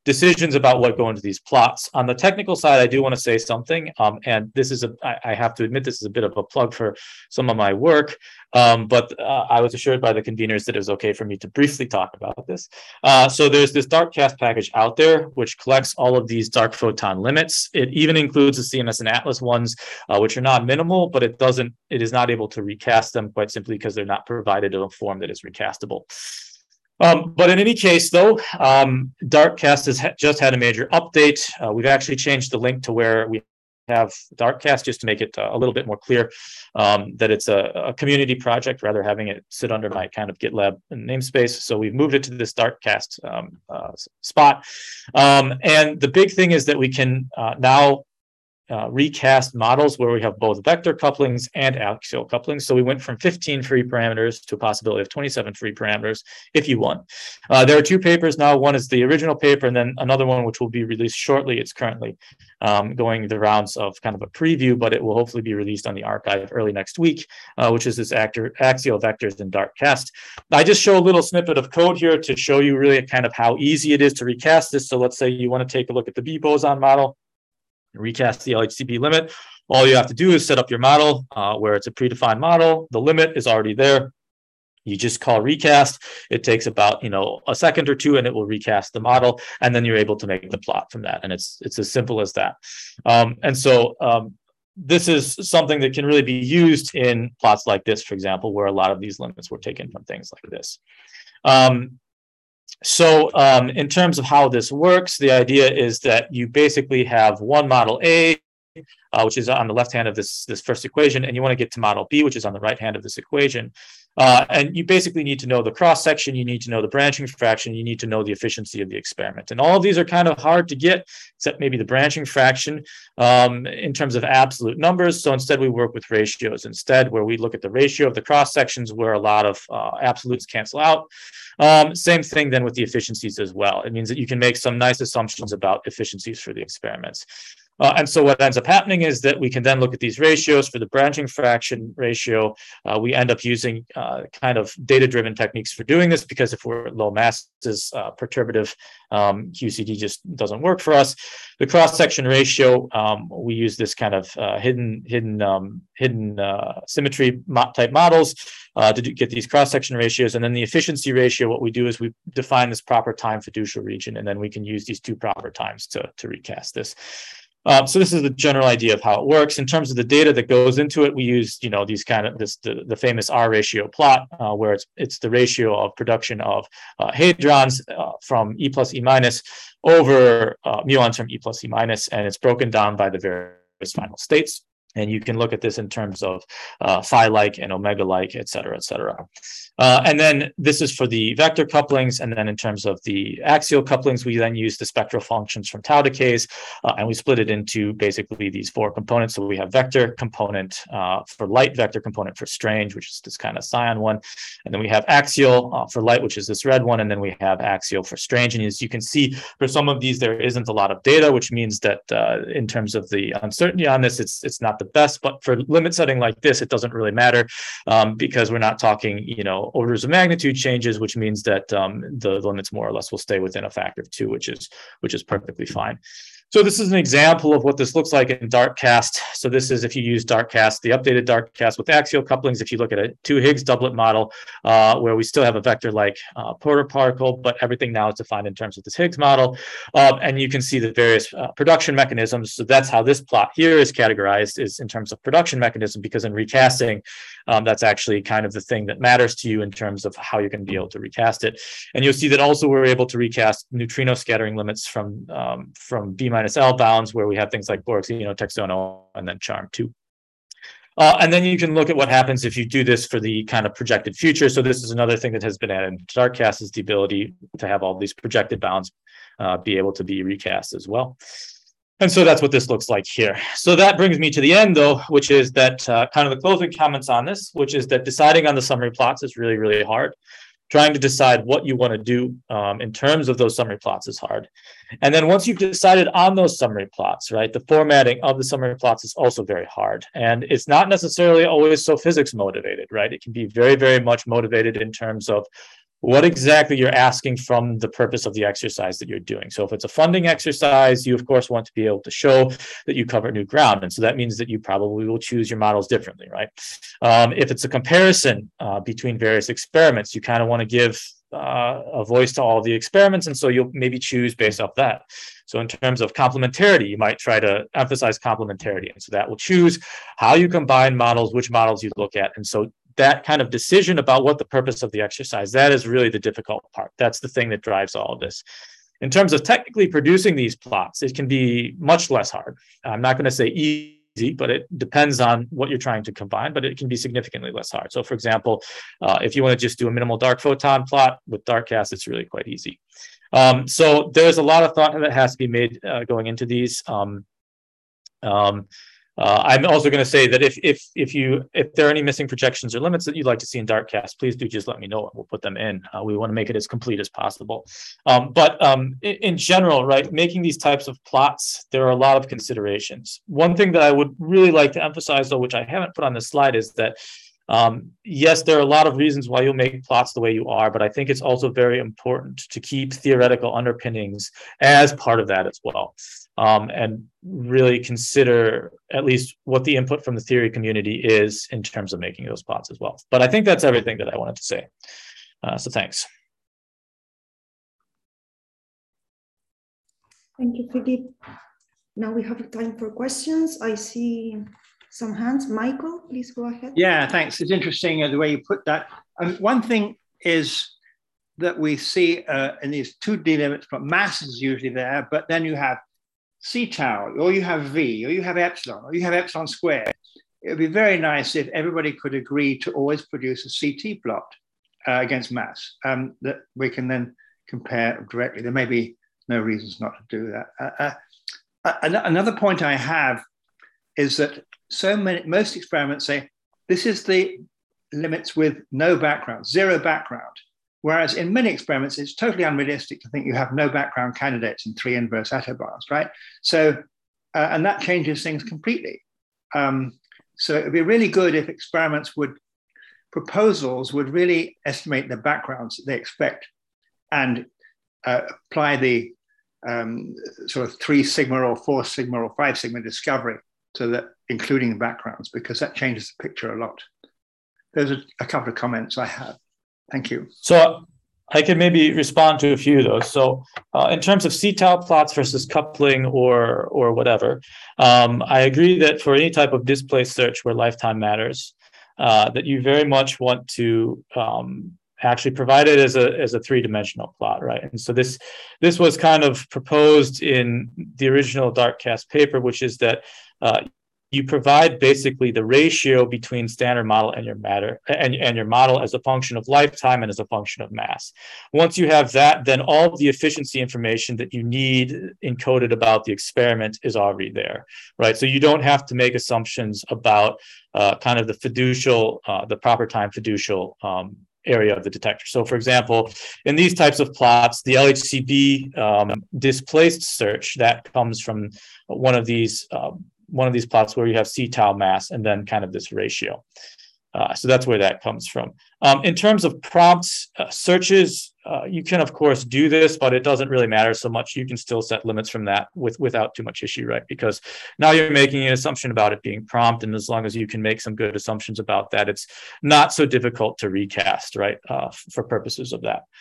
decisions about what go into these plots. On the technical side, I do want to say something, and this is I have to admit, this is a bit of a plug for some of my work, but I was assured by the conveners that it was okay for me to briefly talk about this. So there's this DarkCast package out there, which collects all of these dark photon limits. It even includes the CMS and Atlas ones, which are not minimal, but it is not able to recast them, quite simply because they're not provided in a form that is recastable. But in any case, though, DarkCast has just had a major update. We've actually changed the link to where we have DarkCast, just to make it a little bit more clear that it's a community project, rather having it sit under my kind of GitLab namespace. So we've moved it to this DarkCast spot. And the big thing is that we can now recast models where we have both vector couplings and axial couplings. So we went from 15 free parameters to a possibility of 27 free parameters if you want. There are two papers now. One is the original paper, and then another one which will be released shortly. It's currently going the rounds of kind of a preview, but it will hopefully be released on the archive early next week, which is this axial vectors in DarkCast. I just show a little snippet of code here to show you really kind of how easy it is to recast this. So let's say you want to take a look at the B boson model, recast the LHCb limit. All you have to do is set up your model where it's a predefined model. The limit is already there. You just call recast. It takes about a second or two, and it will recast the model, and then you're able to make the plot from that. And it's as simple as that. And so this is something that can really be used in plots like this, for example, where a lot of these limits were taken from things like this. So in terms of how this works, the idea is that you basically have one model A, which is on the left hand of this first equation, and you want to get to model B, which is on the right hand of this equation. And you basically need to know the cross section, you need to know the branching fraction, you need to know the efficiency of the experiment. And all of these are kind of hard to get, except maybe the branching fraction in terms of absolute numbers. So instead we work with ratios instead, where we look at the ratio of the cross sections where a lot of absolutes cancel out. Same thing then with the efficiencies as well. It means that you can make some nice assumptions about efficiencies for the experiments. And so what ends up happening is that we can then look at these ratios. For the branching fraction ratio, we end up using kind of data-driven techniques for doing this, because if we're at low masses, perturbative QCD just doesn't work for us. The cross-section ratio, we use this kind of hidden symmetry type models to get these cross-section ratios. And then the efficiency ratio, what we do is we define this proper time fiducial region, and then we can use these two proper times to recast this. So this is the general idea of how it works. In terms of the data that goes into it, we use, these kind of the famous R ratio plot, where it's the ratio of production of hadrons from E plus E minus over muons from E plus E minus, and it's broken down by the various final states. And you can look at this in terms of phi-like and omega-like, et cetera, et cetera. And then this is for the vector couplings. And then in terms of the axial couplings, we then use the spectral functions from tau decays, and we split it into basically these four components. So we have vector component for light, vector component for strange, which is this kind of cyan one. And then we have axial for light, which is this red one. And then we have axial for strange. And as you can see, for some of these, there isn't a lot of data, which means that in terms of the uncertainty on this, it's not the best. But for limit setting like this, it doesn't really matter because we're not talking, orders of magnitude changes, which means that the limits more or less will stay within a factor of 2, which is perfectly fine. So this is an example of what this looks like in DarkCast. So this is if you use DarkCast, the updated DarkCast with axial couplings. If you look at a 2 Higgs doublet model, where we still have a vector-like protoparticle, but everything now is defined in terms of this Higgs model. And you can see the various production mechanisms. So that's how this plot here is categorized, is in terms of production mechanism, because in recasting, that's actually kind of the thing that matters to you in terms of how you're going to be able to recast it. And you'll see that also we're able to recast neutrino scattering limits from B minus L bounds, where we have things like Bohr, Texono, and then Charm 2. And then you can look at what happens if you do this for the kind of projected future. So this is another thing that has been added to DarkCast, is the ability to have all these projected bounds be able to be recast as well. And so that's what this looks like here. So that brings me to the end, though, which is that kind of the closing comments on this, which is that deciding on the summary plots is really, really hard. Trying to decide what you want to do in terms of those summary plots is hard. And then once you've decided on those summary plots, right, the formatting of the summary plots is also very hard. And it's not necessarily always so physics motivated, right? It can be very, very much motivated in terms of what exactly you're asking from the purpose of the exercise that you're doing. So if it's a funding exercise, you of course want to be able to show that you cover new ground. And so that means that you probably will choose your models differently, right? If it's a comparison between various experiments, you kind of want to give a voice to all the experiments. And so you'll maybe choose based off that. So in terms of complementarity, you might try to emphasize complementarity. And so that will choose how you combine models, which models you look at. And so that kind of decision about what the purpose of the exercise, that is really the difficult part. That's the thing that drives all of this. In terms of technically producing these plots, it can be much less hard. I'm not going to say easy, but it depends on what you're trying to combine, but it can be significantly less hard. So for example, if you want to just do a minimal dark photon plot with Darkcast, it's really quite easy. So there's a lot of thought that has to be made going into these. I'm also going to say that if there are any missing projections or limits that you'd like to see in Darkcast, please do just let me know and we'll put them in. We want to make it as complete as possible. But in general, right, making these types of plots, there are a lot of considerations. One thing that I would really like to emphasize, though, which I haven't put on this slide, is that yes, there are a lot of reasons why you'll make plots the way you are, but I think it's also very important to keep theoretical underpinnings as part of that as well. And really consider at least what the input from the theory community is in terms of making those plots as well. But I think that's everything that I wanted to say. So thanks. Thank you, Philippe. Now we have time for questions. I see some hands. Michael, please go ahead. Yeah, thanks. It's interesting the way you put that. One thing is that we see in these 2D limits, but mass is usually there, but then you have C tau, or you have V, or you have epsilon, or you have epsilon squared. It would be very nice if everybody could agree to always produce a CT plot against mass that we can then compare directly. There may be no reasons not to do that. Another point I have is that most experiments say this is the limits with no background, zero background. Whereas in many experiments, it's totally unrealistic to think you have no background candidates in 3 inverse attobars, right? So, and that changes things completely. So it'd be really good if proposals would really estimate the backgrounds that they expect and apply the sort of 3 sigma or 4 sigma or 5 sigma discovery to that, including the backgrounds, because that changes the picture a lot. Those are a couple of comments I have. Thank you. So I can maybe respond to a few of those. So in terms of C-tau plots versus coupling or whatever, I agree that for any type of displaced search where lifetime matters, that you very much want to actually provide it as a 3-dimensional plot, right? And so this was kind of proposed in the original Darkcast paper, which is that you provide basically the ratio between standard model and your matter and your model as a function of lifetime and as a function of mass. Once you have that, then all of the efficiency information that you need encoded about the experiment is already there, right? So you don't have to make assumptions about kind of the fiducial, the proper time fiducial area of the detector. So for example, in these types of plots, the LHCb displaced search, that comes from one of these plots where you have C-tau mass and then kind of this ratio. So that's where that comes from. In terms of prompts, searches, you can of course do this, but it doesn't really matter so much. You can still set limits from that without too much issue, right? Because now you're making an assumption about it being prompt, and as long as you can make some good assumptions about that, it's not so difficult to recast, right? For purposes of that.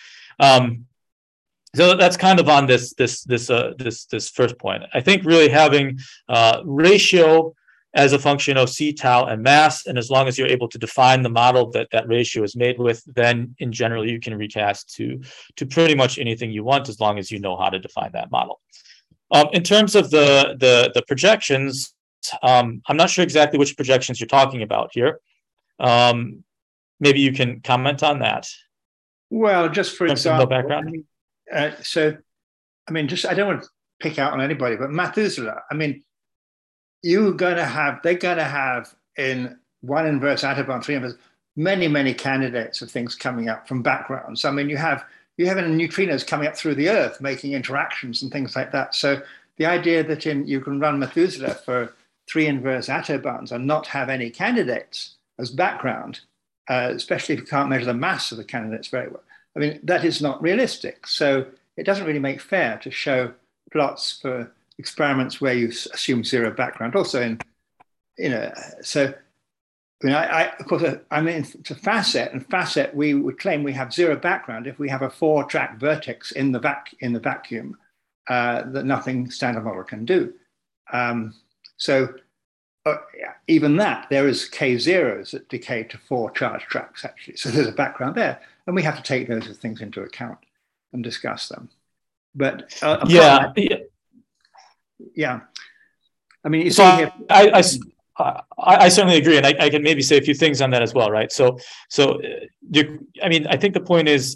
So that's kind of on this first point. I think really having ratio as a function of C-tau and mass, and as long as you're able to define the model that ratio is made with, then in general you can recast to pretty much anything you want, as long as you know how to define that model. In terms of the projections, I'm not sure exactly which projections you're talking about here. Maybe you can comment on that. Well, just for example, background. So, I mean, I don't want to pick out on anybody, but Methuselah, I mean, they're going to have in 1 inverse attobar, 3 inverse, many candidates of things coming up from backgrounds. I mean, you have neutrinos coming up through the Earth, making interactions and things like that. So the idea that you can run Methuselah for 3 inverse attobars and not have any candidates as background, especially if you can't measure the mass of the candidates very well, I mean, that is not realistic. So it doesn't really make fair to show plots for experiments where you assume zero background. Also in, so I mean, of course, I'm into facet, and facet, we would claim we have zero background if we have a 4-track vertex in the vacuum that nothing standard model can do. Even that, there is K0s that decay to 4 charge tracks, actually. So there's a background there. And we have to take those things into account and discuss them. But yeah. I mean, you see here. I certainly agree, and I can maybe say a few things on that as well, right? So I mean, I think the point is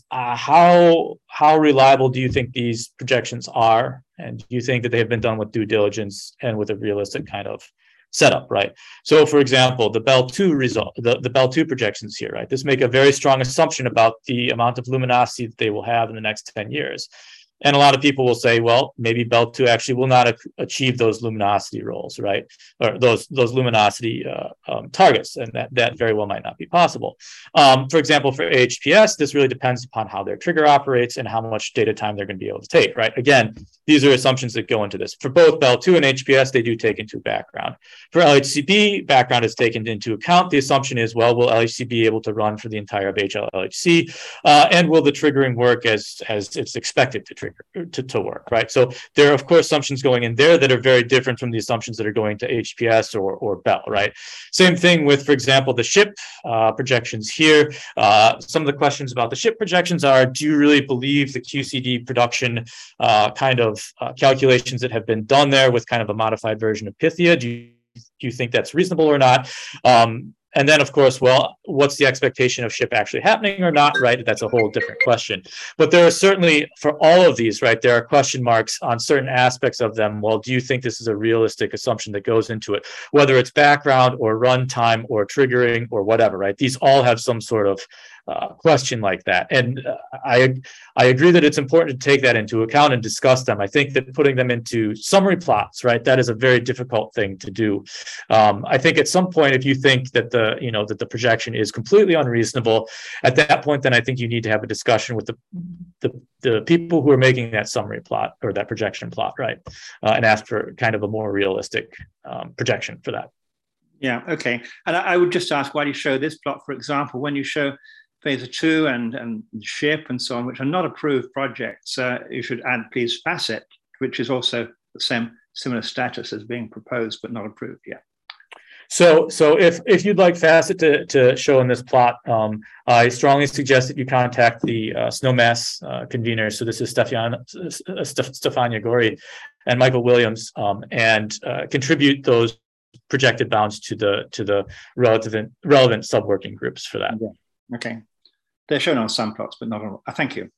how reliable do you think these projections are, and do you think that they have been done with due diligence and with a realistic kind of setup, right? So, for example, the BEL2 result, the BEL2 projections here, right? This make a very strong assumption about the amount of luminosity that they will have in the next 10 years. And a lot of people will say, well, maybe BEL2 actually will not achieve those luminosity roles, right? Or those luminosity targets, and that very well might not be possible. For example, for AHPS, this really depends upon how their trigger operates and how much data time they're going to be able to take, right? Again, these are assumptions that go into this. For both BEL2 and HPS, they do take into background. For LHCb, background is taken into account. The assumption is, well, will LHC be able to run for the entire of HLHC? And will the triggering work as it's expected to trigger? To work, right? So there are, of course, assumptions going in there that are very different from the assumptions that are going to HPS or BEL, right? Same thing with, for example, the SHIP projections here. Some of the questions about the SHIP projections are, do you really believe the QCD production kind of calculations that have been done there with kind of a modified version of Pythia? Do you think that's reasonable or not? And then, of course, well, what's the expectation of SHIP actually happening or not, right? That's a whole different question. But there are certainly, for all of these, right, there are question marks on certain aspects of them. Well, do you think this is a realistic assumption that goes into it? Whether it's background or runtime or triggering or whatever, right? These all have some sort of question like that. And I agree that it's important to take that into account and discuss them. I think that putting them into summary plots, right, that is a very difficult thing to do. I think at some point, if you think that the projection is completely unreasonable, at that point, then I think you need to have a discussion with the people who are making that summary plot or that projection plot, right, and ask for kind of a more realistic projection for that. Yeah, okay. And I would just ask, why do you show this plot, for example, when you show Phase 2 and SHIP and so on, which are not approved projects, you should add, please, Facet, which is also the same similar status as being proposed but not approved yet. So if you'd like Facet to show in this plot, I strongly suggest that you contact the SNOMES convener. So this is Stefania Gori and Michael Williams, and contribute those projected bounds to the relevant sub-working groups for that. Yeah. Okay. They're shown on some plots, but not on. Thank you.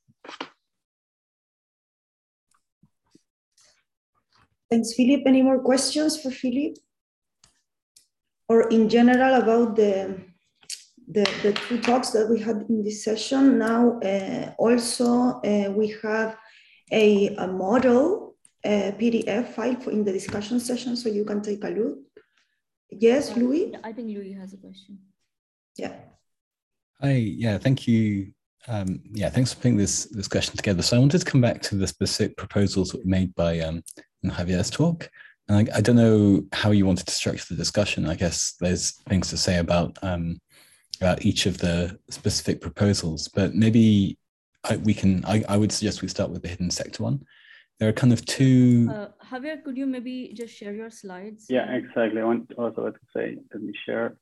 Thanks, Philip. Any more questions for Philip? Or in general about the 2 talks that we had in this session? Now, also we have a model PDF file in the discussion session, so you can take a look. Yes, Louis? I think Louis has a question. Yeah. Hi, yeah, thank you. Thanks for putting this discussion together. So I wanted to come back to the specific proposals that were made by in Javier's talk. And I don't know how you wanted to structure the discussion. I guess there's things to say about each of the specific proposals, but maybe I would suggest we start with the hidden sector one. There are kind of 2. Javier, could you maybe just share your slides? Yeah, exactly. I want also to say, let me share.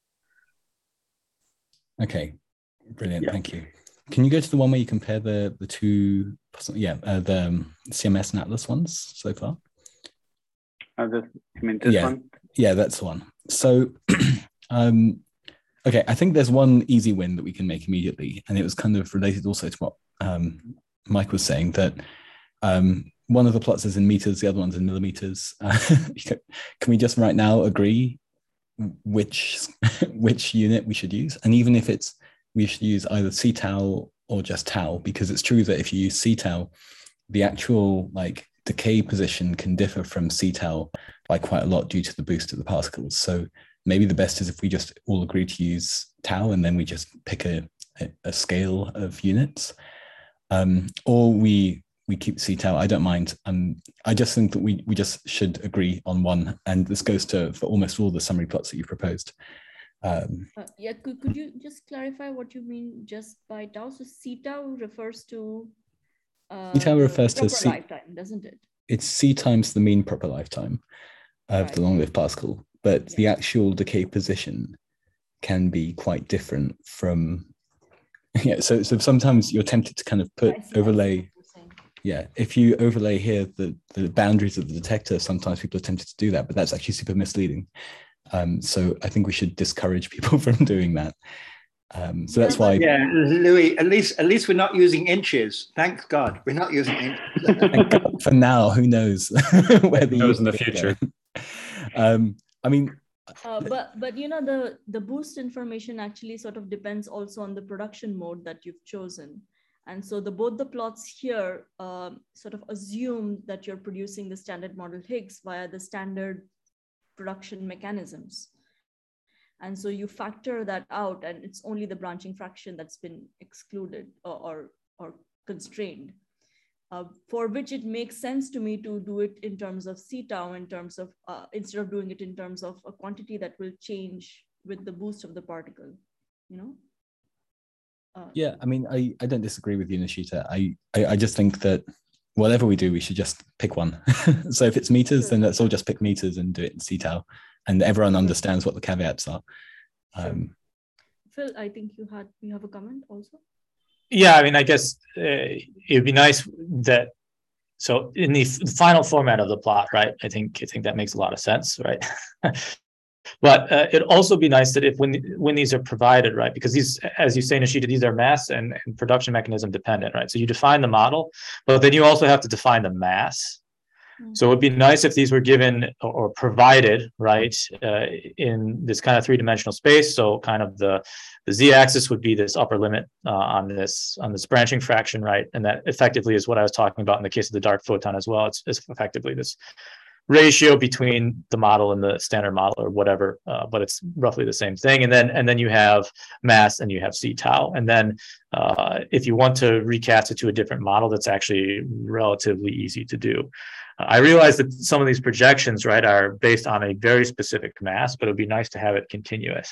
Okay, brilliant. Yeah. Thank you. Can you go to the one where you compare the 2, the CMS and Atlas ones so far? This one? Yeah, that's the one. So, okay, I think there's one easy win that we can make immediately, and it was kind of related also to what Mike was saying, that one of the plots is in meters, the other one's in millimeters. Can we just right now agree which unit we should use? And even if we should use either C-tau or just tau, because it's true that if you use C-tau, the actual decay position can differ from C-tau by quite a lot due to the boost of the particles. So maybe the best is if we just all agree to use tau, and then we just pick a a scale of units, or we keep CTAL. I don't mind. I just think that we just should agree on one, and this goes for almost all the summary plots that you've proposed. Yeah, could you just clarify what you mean just by tau? So C tau refers to tau refers to proper lifetime, doesn't it? It's C times the mean proper lifetime of the long-lived particle, but the actual decay position can be quite different from. Yeah, so sometimes you're tempted to kind of overlay. Yeah, if you overlay here the boundaries of the detector, sometimes people are tempted to do that, but that's actually super misleading. So I think we should discourage people from doing that. So that's why. Yeah, Louis. At least we're not using inches. Thank God, we're not using inches. Thank God. For now, who knows where the knows in the future. I mean. But you know, the boost information actually sort of depends also on the production mode that you've chosen. And so both the plots here sort of assume that you're producing the standard model Higgs via the standard production mechanisms. And so you factor that out, and it's only the branching fraction that's been excluded or constrained, for which it makes sense to me to do it in terms of C tau, in terms of, instead of doing it in terms of a quantity that will change with the boost of the particle, you know? Yeah, I mean, I don't disagree with you, Nishita. I just think that whatever we do, we should just pick one. So if it's meters, then let's all just pick meters and do it in C tau, and everyone understands what the caveats are. Phil, I think you have a comment also. Yeah, I mean, I guess it'd be nice that, so in the final format of the plot, right? I think that makes a lot of sense, right? But it'd also be nice that if when these are provided, right? Because these, as you say, Nishita, these are mass and production mechanism dependent, right? So you define the model, but then you also have to define the mass. So it'd be nice if these were given or provided, right, in this kind of three-dimensional space. So kind of the z-axis would be this upper limit on this branching fraction, right? And that effectively is what I was talking about in the case of the dark photon as well. It's effectively this ratio between the model and the standard model or whatever, but it's roughly the same thing. And then you have mass and you have C tau. And then if you want to recast it to a different model, that's actually relatively easy to do. I realize that some of these projections, right, are based on a very specific mass, but it would be nice to have it continuous.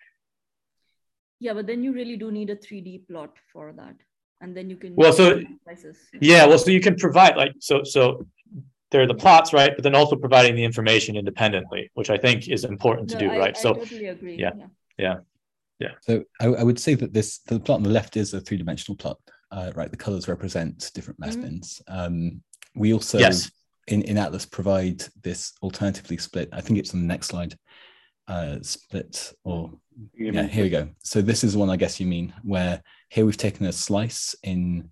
Yeah, but then you really do need a 3D plot for that. And then you can... Well, so, yeah, well, so you can provide, like, so there are the plots, right, but then also providing the information independently, which I think is important to do, right? So, I totally agree. Yeah. So I would say that the plot on the left is a three-dimensional plot, right? The colors represent different mass bins. We also... Yes. In Atlas provide this alternatively split, I think it's on the next slide, split, or yeah, here we go. So this is one I guess you mean, where here we've taken a slice in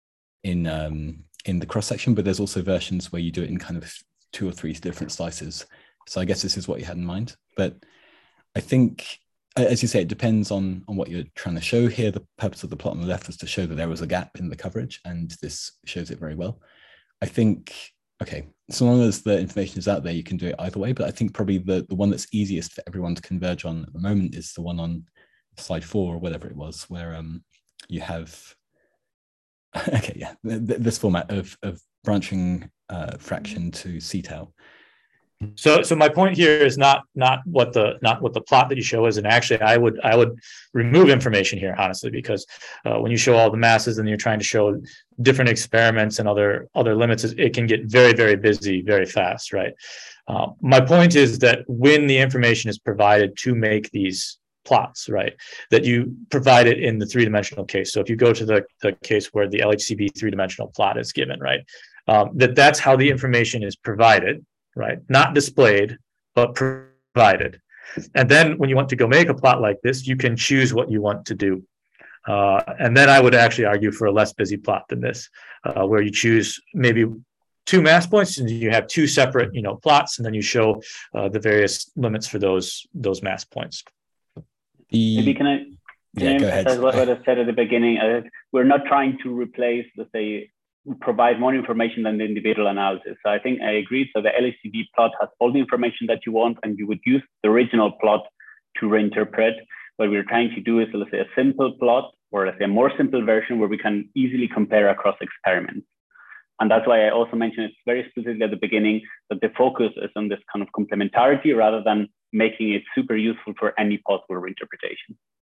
the cross section, but there's also versions where you do it in kind of 2 or 3 different slices. So I guess this is what you had in mind. But I think, as you say, it depends on what you're trying to show here. The purpose of the plot on the left was to show that there was a gap in the coverage, and this shows it very well. I think, okay, so long as the information is out there, you can do it either way. But I think probably the one that's easiest for everyone to converge on at the moment is the one on slide 4 or whatever it was, where you have, okay, yeah, this format of branching fraction to C tau. So my point here is not what the plot that you show is, and actually I would remove information here, honestly, because when you show all the masses and you're trying to show different experiments and other limits, it can get very, very busy very fast, right? My point is that when the information is provided to make these plots, right, that you provide it in the 3-dimensional case. So if you go to the case where the LHCb 3-dimensional plot is given, right, that's how the information is provided. Right, not displayed, but provided. And then when you want to go make a plot like this, you can choose what you want to do. And then I would actually argue for a less busy plot than this, where you choose maybe 2 mass points and you have 2 separate, plots, and then you show the various limits for those mass points. Maybe can I emphasize what I said at the beginning? We're not trying to replace, let's say, provide more information than the individual analysis. So I think I agree. So the LHCb plot has all the information that you want, and you would use the original plot to reinterpret. What we're trying to do is, let's say, a simple plot or let's say a more simple version where we can easily compare across experiments. And that's why I also mentioned it very explicitly at the beginning that the focus is on this kind of complementarity rather than making it super useful for any possible reinterpretation.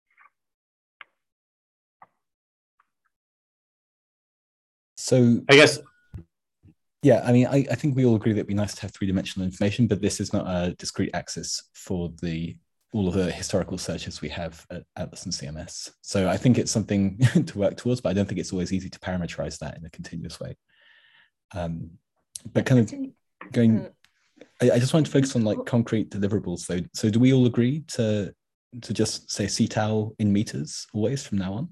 So I guess, yeah, I mean, I think we all agree that it'd be nice to have three-dimensional information, but this is not a discrete axis for all of the historical searches we have at Atlas and CMS. So I think it's something to work towards, but I don't think it's always easy to parameterize that in a continuous way. But kind of going, I just wanted to focus on like concrete deliverables though. So do we all agree to just say CTOW in meters always from now on?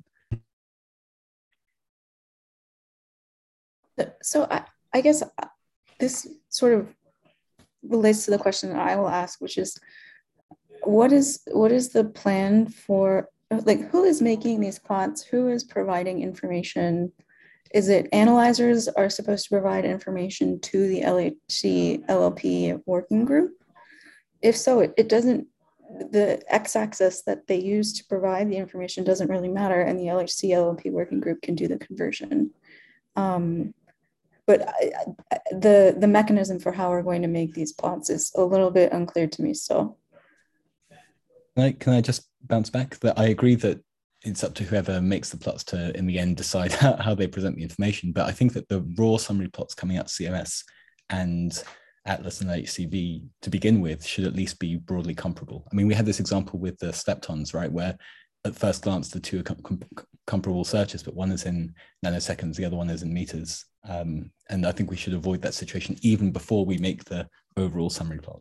So I guess this sort of relates to the question that I will ask, which is, what is the plan for, like, who is making these plots? Who is providing information? Is it analyzers are supposed to provide information to the LHC LLP working group? If so, it doesn't, the x-axis that they use to provide the information doesn't really matter, and the LHC LLP working group can do the conversion. But the mechanism for how we're going to make these plots is a little bit unclear to me still. Can I just bounce back? That I agree that it's up to whoever makes the plots to, in the end, decide how they present the information. But I think that the raw summary plots coming out CMS and Atlas and HCV to begin with should at least be broadly comparable. I mean, we had this example with the Steptons, right, where at first glance the two are comparable searches, but one is in nanoseconds, the other one is in meters. And I think we should avoid that situation even before we make the overall summary plot.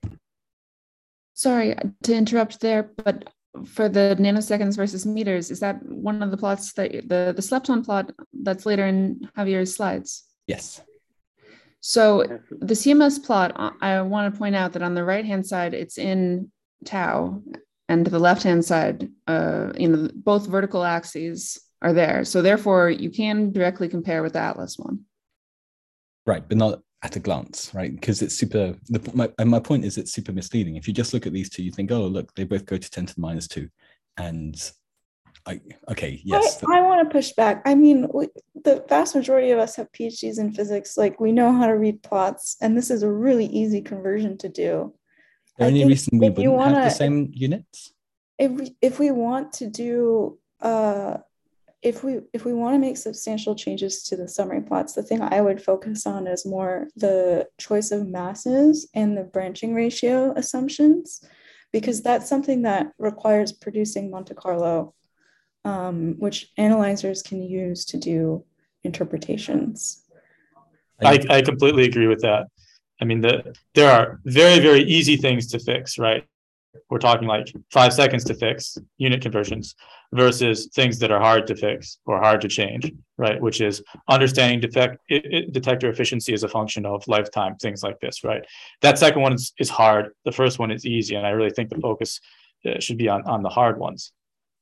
Sorry to interrupt there, but for the nanoseconds versus meters, is that one of the plots that the Slepton plot that's later in Javier's slides? Yes. So the CMS plot, I want to point out that on the right-hand side, it's in tau, and to the left-hand side, both vertical axes are there. So therefore, you can directly compare with the Atlas one. Right, but not at a glance, right? Because it's super, my point is it's super misleading. If you just look at these two, you think, oh, look, they both go to 10 to the minus 2. And okay, yes. I want to push back. I mean, the vast majority of us have PhDs in physics. Like, we know how to read plots, and this is a really easy conversion to do. The only reason we wouldn't have the same units? If we want to do, if we want to make substantial changes to the summary plots, the thing I would focus on is more the choice of masses and the branching ratio assumptions, because that's something that requires producing Monte Carlo, which analyzers can use to do interpretations. I completely agree with that. I mean, there are very, very easy things to fix, right? We're talking like 5 seconds to fix unit conversions versus things that are hard to fix or hard to change, right? Which is understanding detector efficiency as a function of lifetime, things like this, right? That second one is hard. The first one is easy. And I really think the focus should be on the hard ones.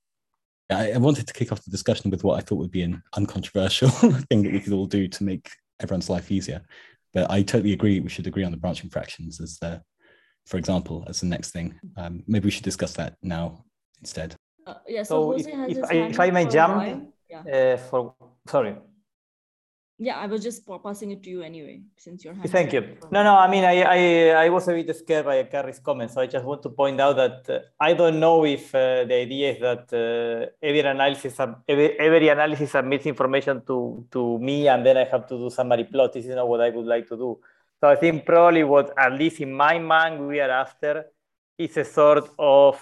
I wanted to kick off the discussion with what I thought would be an uncontroversial thing that we could all do to make everyone's life easier. But I totally agree. We should agree on the branching fractions as for example, as the next thing. Maybe we should discuss that now instead. Yeah, so if I may jump, sorry. Yeah, I was just passing it to you anyway, since you're. Thank you. No, I mean, I was a bit scared by Carrie's comment, so I just want to point out that I don't know if the idea is that every analysis submits information to me, and then I have to do summary plot. This is not what I would like to do. So I think probably what, at least in my mind, we are after is a sort of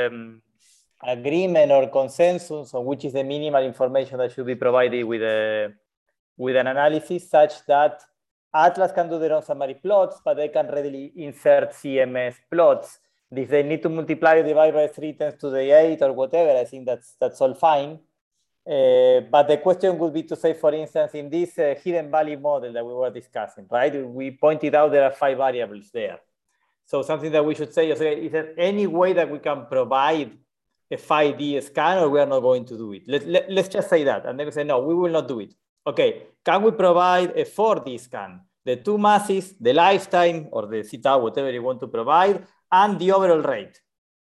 agreement or consensus on which is the minimal information that should be provided with an analysis, such that Atlas can do their own summary plots, but they can readily insert CMS plots. If they need to multiply or divide by 3 times to the 8 or whatever, I think that's all fine. But the question would be to say, for instance, in this hidden valley model that we were discussing, right? We pointed out there are 5 variables there. So something that we should say is there any way that we can provide a 5D scan, or we are not going to do it? Let's just say that. And then we say, no, we will not do it. Okay, can we provide a 4D scan? The 2 masses, the lifetime, or the CTOW, whatever you want to provide, and the overall rate.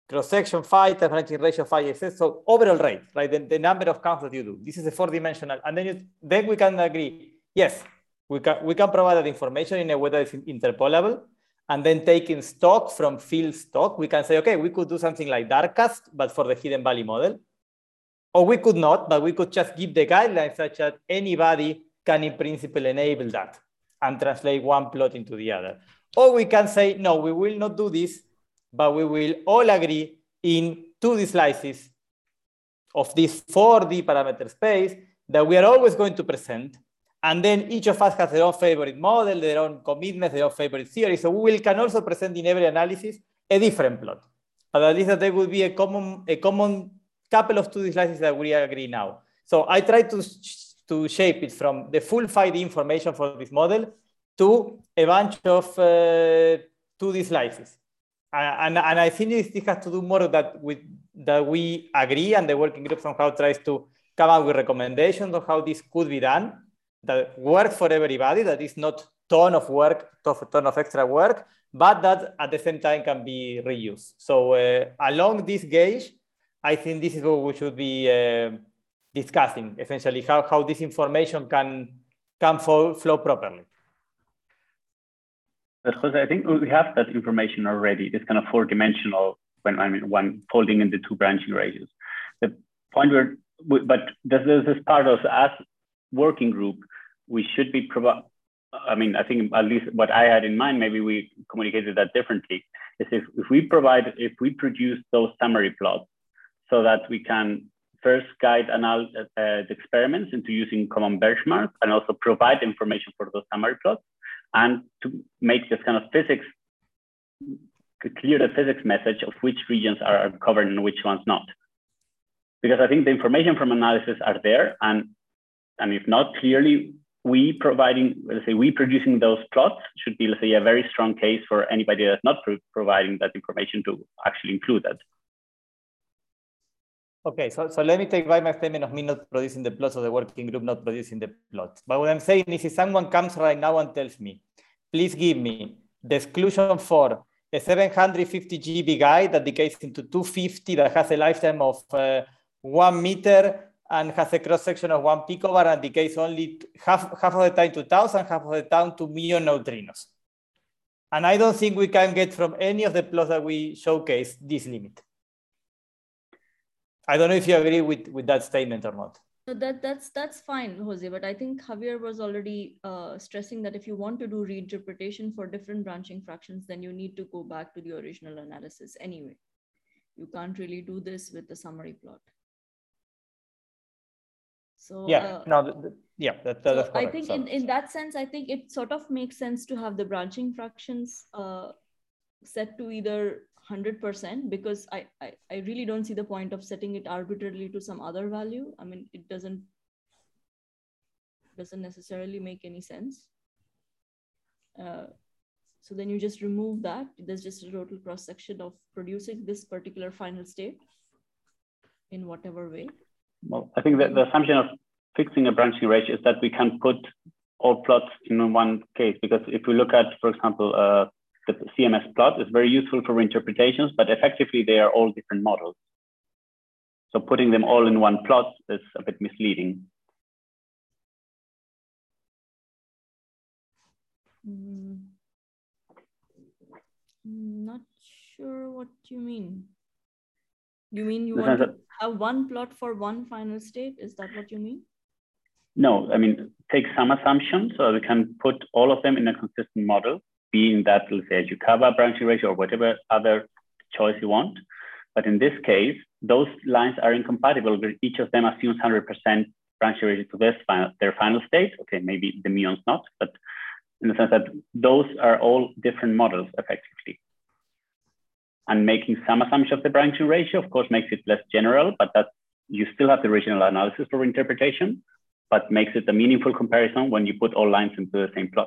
cross-section phi times branching ratio phi SS, so overall rate, right? The number of counts that you do. This is a 4-dimensional, and then we can agree, yes, we can provide that information in a way that is interpolable, and then taking stock from field stock, we can say, okay, we could do something like Darkcast, but for the hidden valley model. Or we could not, but we could just give the guidelines such that anybody can in principle enable that and translate one plot into the other. Or we can say, no, we will not do this, but we will all agree in 2D slices of this 4D parameter space that we are always going to present. And then each of us has their own favorite model, their own commitments, their own favorite theory. So we can also present in every analysis a different plot. But at least that there will be a common couple of 2D slices that we agree now. So I try to shape it from the full 5D information for this model to a bunch of 2D slices. And I think this has to do more that we agree, and the working group somehow tries to come up with recommendations of how this could be done that work for everybody, that is not ton of extra work, but that at the same time can be reused. So along this gauge, I think this is what we should be discussing, essentially, how this information can flow properly. Jose, I think we have that information already. It's kind of 4-dimensional when folding into 2 branching ratios. The point but this is part of as working group, we should be I think at least what I had in mind, maybe we communicated that differently, is if we produce those summary plots so that we can first guide the experiments into using common benchmarks and also provide information for those summary plots, and to make this kind of clear the physics message of which regions are covered and which ones not. Because I think the information from analysis are there, and if not, clearly we producing those plots should be, let's say, a very strong case for anybody that's not providing that information to actually include that. Okay, so let me take back my statement of me not producing the plots, of the working group not producing the plots. But what I'm saying is, if someone comes right now and tells me, please give me the exclusion for a 750 GB guide that decays into 250 that has a lifetime of 1 meter and has a cross-section of 1 picobar and decays only half of the time to 1,000, half of the time to million neutrinos. And I don't think we can get from any of the plots that we showcase this limit. I don't know if you agree with that statement or not. So that's fine, Jose, but I think Javier was already stressing that if you want to do reinterpretation for different branching fractions, then you need to go back to the original analysis anyway. You can't really do this with the summary plot. So yeah, that's correct. I think in that sense, I think it sort of makes sense to have the branching fractions set to either 100%, because I really don't see the point of setting it arbitrarily to some other value. I mean, it doesn't necessarily make any sense. So then you just remove that. There's just a total cross section of producing this particular final state in whatever way. Well, I think that the assumption of fixing a branching ratio is that we can put all plots in one case, because if we look at, for example, the CMS plot is very useful for interpretations, but effectively they are all different models. So putting them all in one plot is a bit misleading. Not sure what you mean. You mean you want to have one plot for one final state? Is that what you mean? No, I mean, take some assumptions so we can put all of them in a consistent model, being that, let's say, Yukawa branching ratio or whatever other choice you want. But in this case, those lines are incompatible because each of them assumes 100% branching ratio to their final state. Okay, maybe the muons not, but in the sense that those are all different models effectively. And making some assumption of the branching ratio, of course, makes it less general, but that you still have the original analysis for interpretation, but makes it a meaningful comparison when you put all lines into the same plot.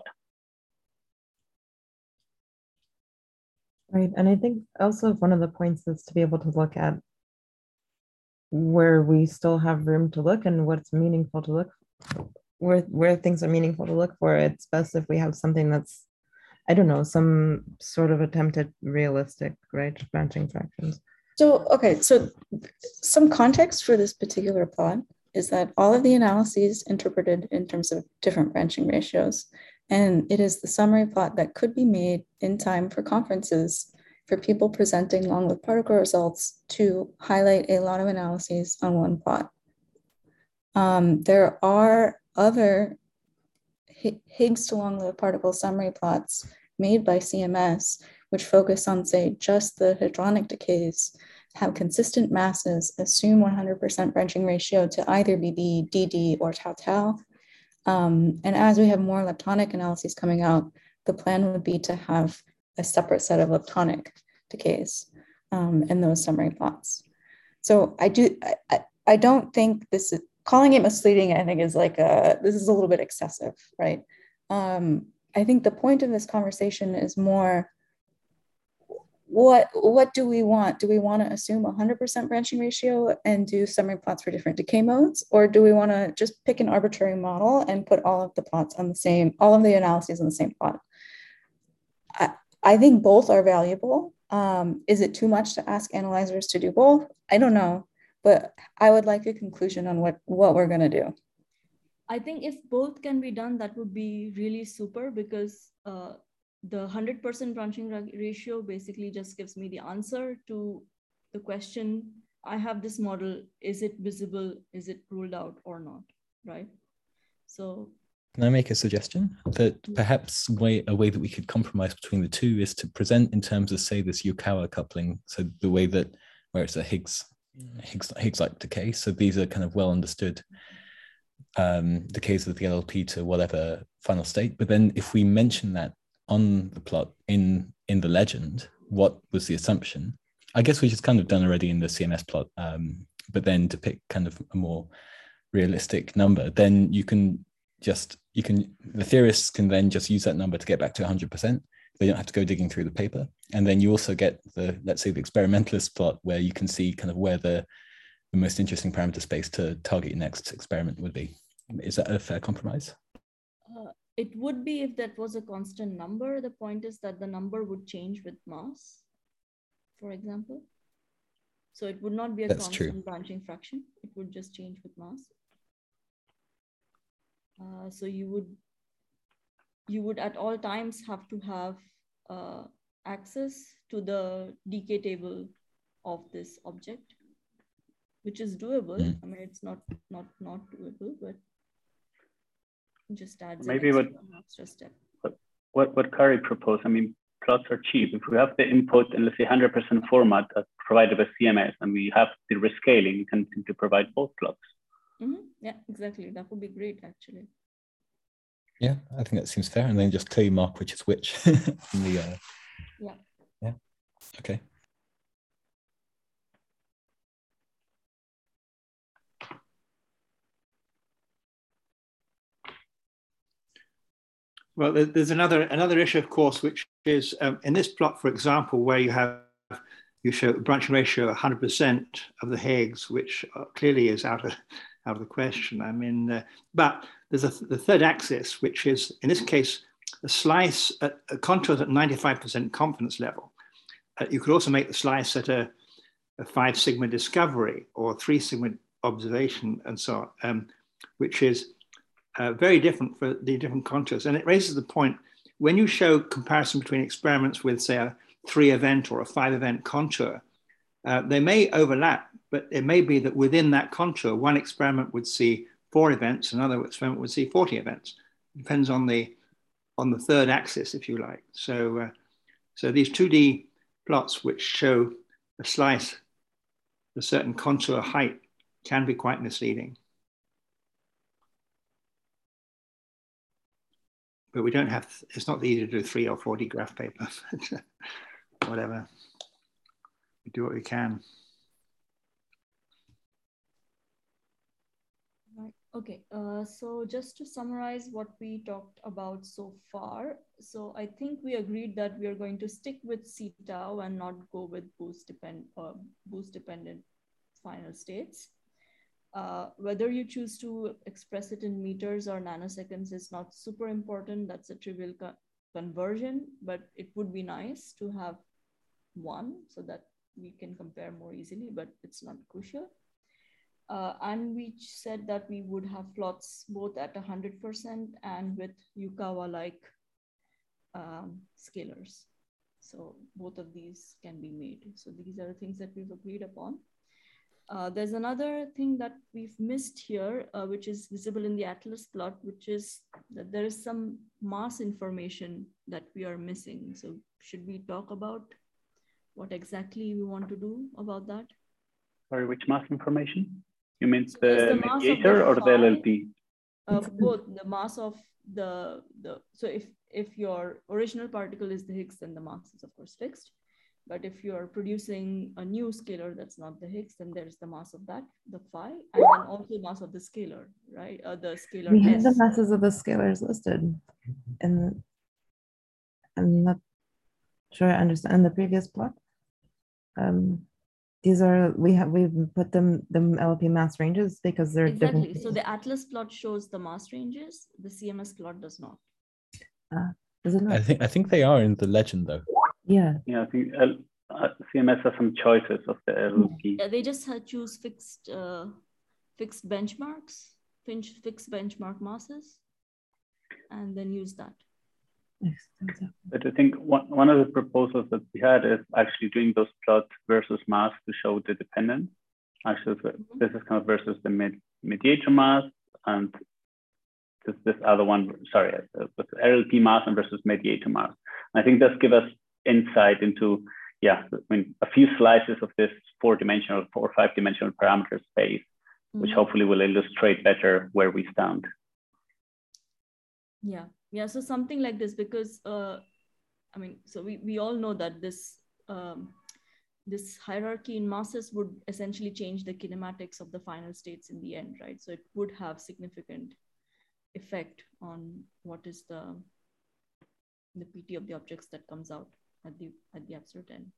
Right, and I think also one of the points is to be able to look at where we still have room to look and what's meaningful to look for, where things are meaningful to look for. It's best if we have something that's, I don't know, some sort of attempt at realistic, right, branching fractions. So some context for this particular plot is that all of the analyses interpreted in terms of different branching ratios, and it is the summary plot that could be made in time for conferences for people presenting long-lived particle results to highlight a lot of analyses on one plot. There are other Higgs to long-lived particle summary plots made by CMS, which focus on, say, just the hadronic decays, have consistent masses, assume 100% branching ratio to either BB, DD, or tau tau. And as we have more leptonic analyses coming out, the plan would be to have a separate set of leptonic decays in those summary plots. So I don't think this is, calling it misleading, I think is like this is a little bit excessive, right? I think the point of this conversation is more, what do we want? Do we want to assume 100% branching ratio and do summary plots for different decay modes? Or do we want to just pick an arbitrary model and put all of the plots on the same, all of the analyses on the same plot? I think both are valuable. Is it too much to ask analyzers to do both? I don't know, but I would like a conclusion on what we're going to do. I think if both can be done, that would be really super, because the 100% branching ratio basically just gives me the answer to the question, I have this model, is it visible, is it ruled out or not, right? So can I make a suggestion that perhaps a way that we could compromise between the two is to present in terms of, say, this Yukawa coupling, so the way that where it's a Higgs-like decay, so these are kind of well understood decays of the LLP to whatever final state, but then if we mention that on the plot in the legend, what was the assumption? I guess which is kind of done already in the CMS plot, but then to pick kind of a more realistic number, then the theorists can then just use that number to get back to 100%. They don't have to go digging through the paper. And then you also get let's say the experimentalist plot, where you can see kind of where the most interesting parameter space to target your next experiment would be. Is that a fair compromise? It would be if that was a constant number. The point is that the number would change with mass, for example. So it would not be a constant branching fraction. It would just change with mass. So you would at all times have to have access to the decay table of this object, which is doable. I mean, it's not doable, but just adds maybe an extra step. What Kari proposed, I mean, plots are cheap. If we have the input in, let's say, 100% format that's provided by CMS, and we have the rescaling, you can simply provide both plots. Yeah, exactly. That would be great, actually. Yeah, I think that seems fair. And then just clearly mark which is which. Yeah. Okay. Well, there's another issue, of course, which is in this plot, for example, where you show branching ratio 100% of the Higgs, which clearly is out of the question. I mean, but there's the third axis, which is in this case a slice at a contour at 95% confidence level. You could also make the slice at a 5 sigma discovery or 3 sigma observation and so on, which is very different for the different contours. And it raises the point, when you show comparison between experiments with, say, a 3-event or a 5-event contour, they may overlap, but it may be that within that contour, one experiment would see 4 events, another experiment would see 40 events. It depends on the third axis, if you like. So these 2D plots which show a slice, a certain contour height, can be quite misleading. But we don't have, it's not easy to do 3 or 4D graph paper. Whatever, we do what we can. Okay, so just to summarize what we talked about so far. So I think we agreed that we are going to stick with C-tau and not go with boost-dependent final states. Whether you choose to express it in meters or nanoseconds is not super important. That's a trivial conversion, but it would be nice to have one so that we can compare more easily, but it's not crucial. And we said that we would have plots both at 100% and with Yukawa-like scalars. So both of these can be made. So these are the things that we've agreed upon. There's another thing that we've missed here, which is visible in the Atlas plot, which is that there is some mass information that we are missing. So should we talk about what exactly we want to do about that? Sorry, which mass information? You mean So the mediator or the LLP? Both the mass of so if your original particle is the Higgs, then the mass is of course fixed. But if you're producing a new scalar that's not the Higgs, then there's the mass of that, the phi, and then also mass of the scalar, right? The scalar We have S. the masses of the scalars listed, and I'm not sure I understand in the previous plot. These are we've put them the LP mass ranges because they're Exactly. different. So the Atlas plot shows the mass ranges. The CMS plot does not. Does it not? I think they are in the legend though. Yeah. Yeah, I think CMS has some choices of the LLP. Yeah, they just choose fixed benchmarks, fixed benchmark masses, and then use that. But I think one of the proposals that we had is actually doing those plots versus mass to show the dependence. Actually, this is kind of versus the mediator mass, and this other one, sorry, with LLP mass and versus mediator mass. I think this gives us insight into, yeah, I mean, a few slices of this 4-dimensional or 5-dimensional parameter space, which hopefully will illustrate better where we stand. Yeah. Yeah, so something like this, because I mean, so we all know that this this hierarchy in masses would essentially change the kinematics of the final states in the end, right? So it would have significant effect on what is the PT of the objects that comes out at the absolute end.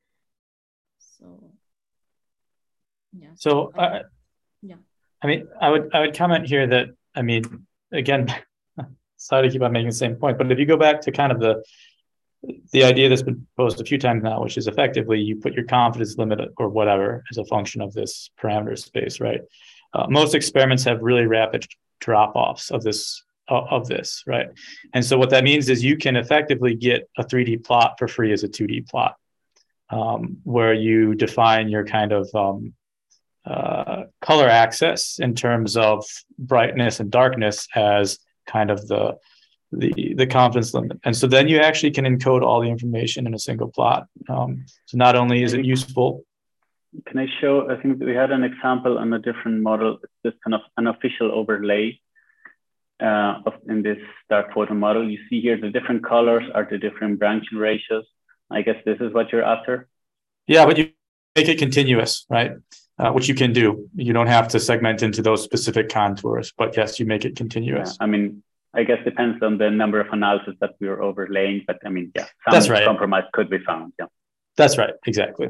So yeah. So yeah. I mean, I would comment here that, I mean, again, sorry to keep on making the same point, but if you go back to kind of the idea that's been posed a few times now, which is effectively you put your confidence limit or whatever as a function of this parameter space, right? Most experiments have really rapid drop-offs of this, right? And so what that means is you can effectively get a 3D plot for free as a 2D plot, where you define your kind of color axis in terms of brightness and darkness as kind of the confidence limit. And so then you actually can encode all the information in a single plot. So not only is it useful. Can I show, I think we had an example on a different model. It's just kind of an official overlay in this dark photon model. You see here the different colors are the different branching ratios. I guess this is what you're after. Yeah, but you make it continuous, right? Which you can do. You don't have to segment into those specific contours, but yes, you make it continuous. Yeah, I mean, I guess depends on the number of analysis that we are overlaying, but I mean, yeah, some that's right. Compromise could be found. Yeah, that's right. Exactly.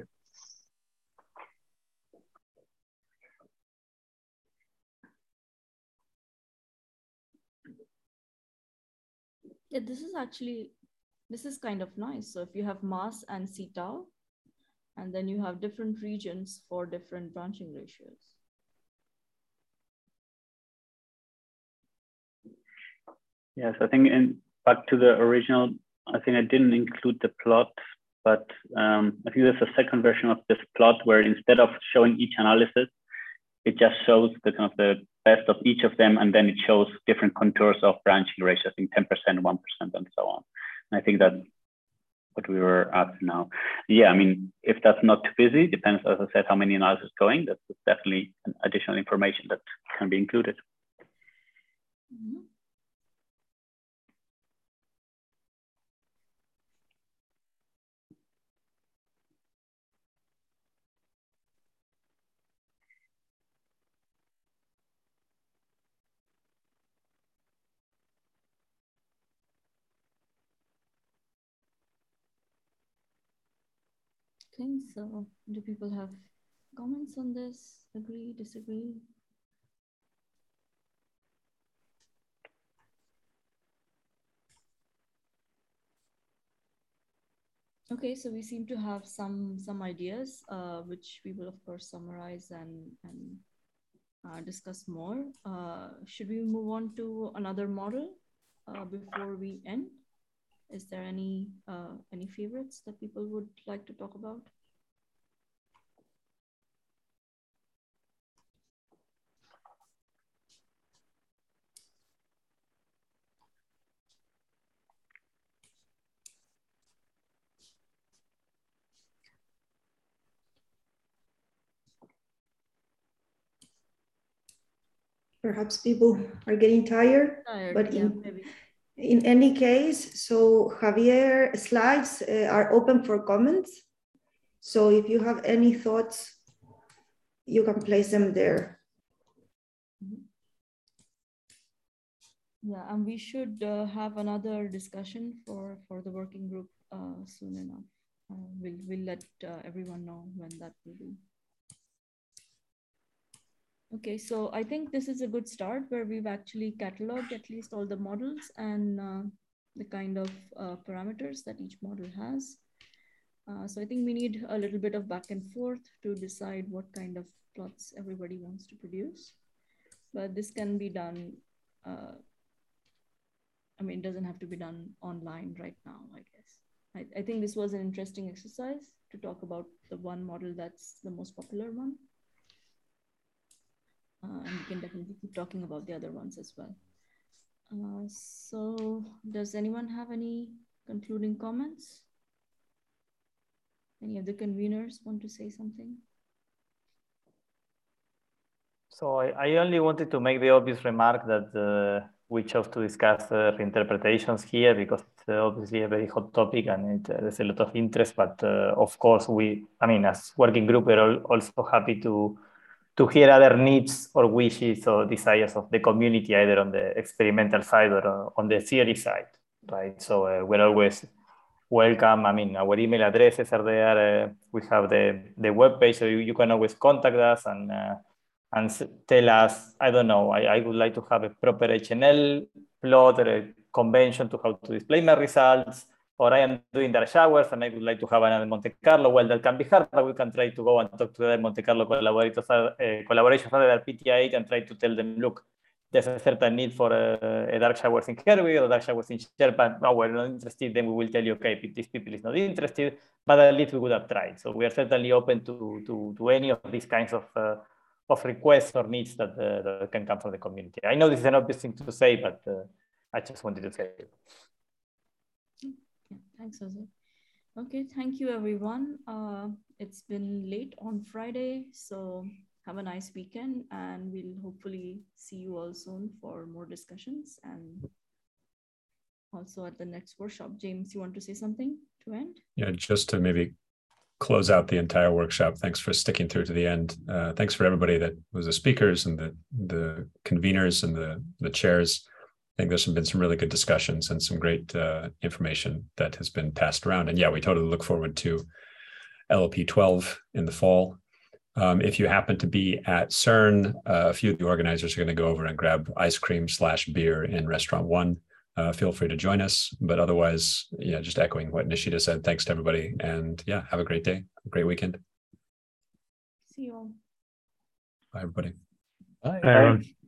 Yeah, this is kind of nice. So if you have mass and C tau, and then you have different regions for different branching ratios. Yes, I think back to the original, I think I didn't include the plot, but I think there's a second version of this plot where instead of showing each analysis, it just shows the kind of the best of each of them, and then it shows different contours of branching ratios, I think 10%, 1%, and so on. And I think that's what we were after now. Yeah, I mean, if that's not too busy, depends, as I said, how many analyses going, that's definitely an additional information that can be included. Mm-hmm. Okay, so do people have comments on this? Agree, disagree? Okay, so we seem to have some ideas, which we will of course summarize and discuss more. Should we move on to another model before we end? Is there any favorites that people would like to talk about? Perhaps people are getting tired, but yeah, in any case, so Javier, slides are open for comments. So if you have any thoughts, you can place them there. Yeah, and we should have another discussion for the working group soon enough. We'll let everyone know when that will be. Okay, so I think this is a good start where we've actually cataloged at least all the models and the kind of parameters that each model has. So I think we need a little bit of back and forth to decide what kind of plots everybody wants to produce. But this can be done, I mean, it doesn't have to be done online right now, I guess. I think this was an interesting exercise to talk about the one model that's the most popular one. And we can definitely keep talking about the other ones as well. So does anyone have any concluding comments? Any of the conveners want to say something? So I only wanted to make the obvious remark that we chose to discuss reinterpretations here because it's obviously a very hot topic and there's a lot of interest. But of course, as working group, we're also happy to hear other needs or wishes or desires of the community, either on the experimental side or on the theory side, right? So we're always welcome. I mean, our email addresses are there. We have the webpage, so you can always contact us and tell us, I don't know, I would like to have a proper HNL plot or a convention to how to display my results, or I am doing dark showers and I would like to have another Monte Carlo. Well, that can be hard, but we can try to go and talk to the Monte Carlo collaborations under PTA8 and try to tell them, look, there's a certain need for a dark showers in Herwig or dark showers in Sherpa. No, we're not interested. Then we will tell you, okay, if this people is not interested, but at least we would have tried. So we are certainly open to any of these kinds of requests or needs that can come from the community. I know this is an obvious thing to say, but I just wanted to say it. Yeah, thanks, Jose. Okay, thank you, everyone. It's been late on Friday, so have a nice weekend, and we'll hopefully see you all soon for more discussions and also at the next workshop. James, you want to say something to end? Yeah, just to maybe close out the entire workshop. Thanks for sticking through to the end. Thanks for everybody that was the speakers and the conveners and the chairs. I think there's been some really good discussions and some great information that has been passed around. And yeah, we totally look forward to LLP 12 in the fall. If you happen to be at CERN, a few of the organizers are going to go over and grab ice cream / beer in Restaurant 1. Feel free to join us. But otherwise, yeah, just echoing what Nishita said, thanks to everybody. And yeah, have a great day, a great weekend. See you all. Bye, everybody. Bye, everyone.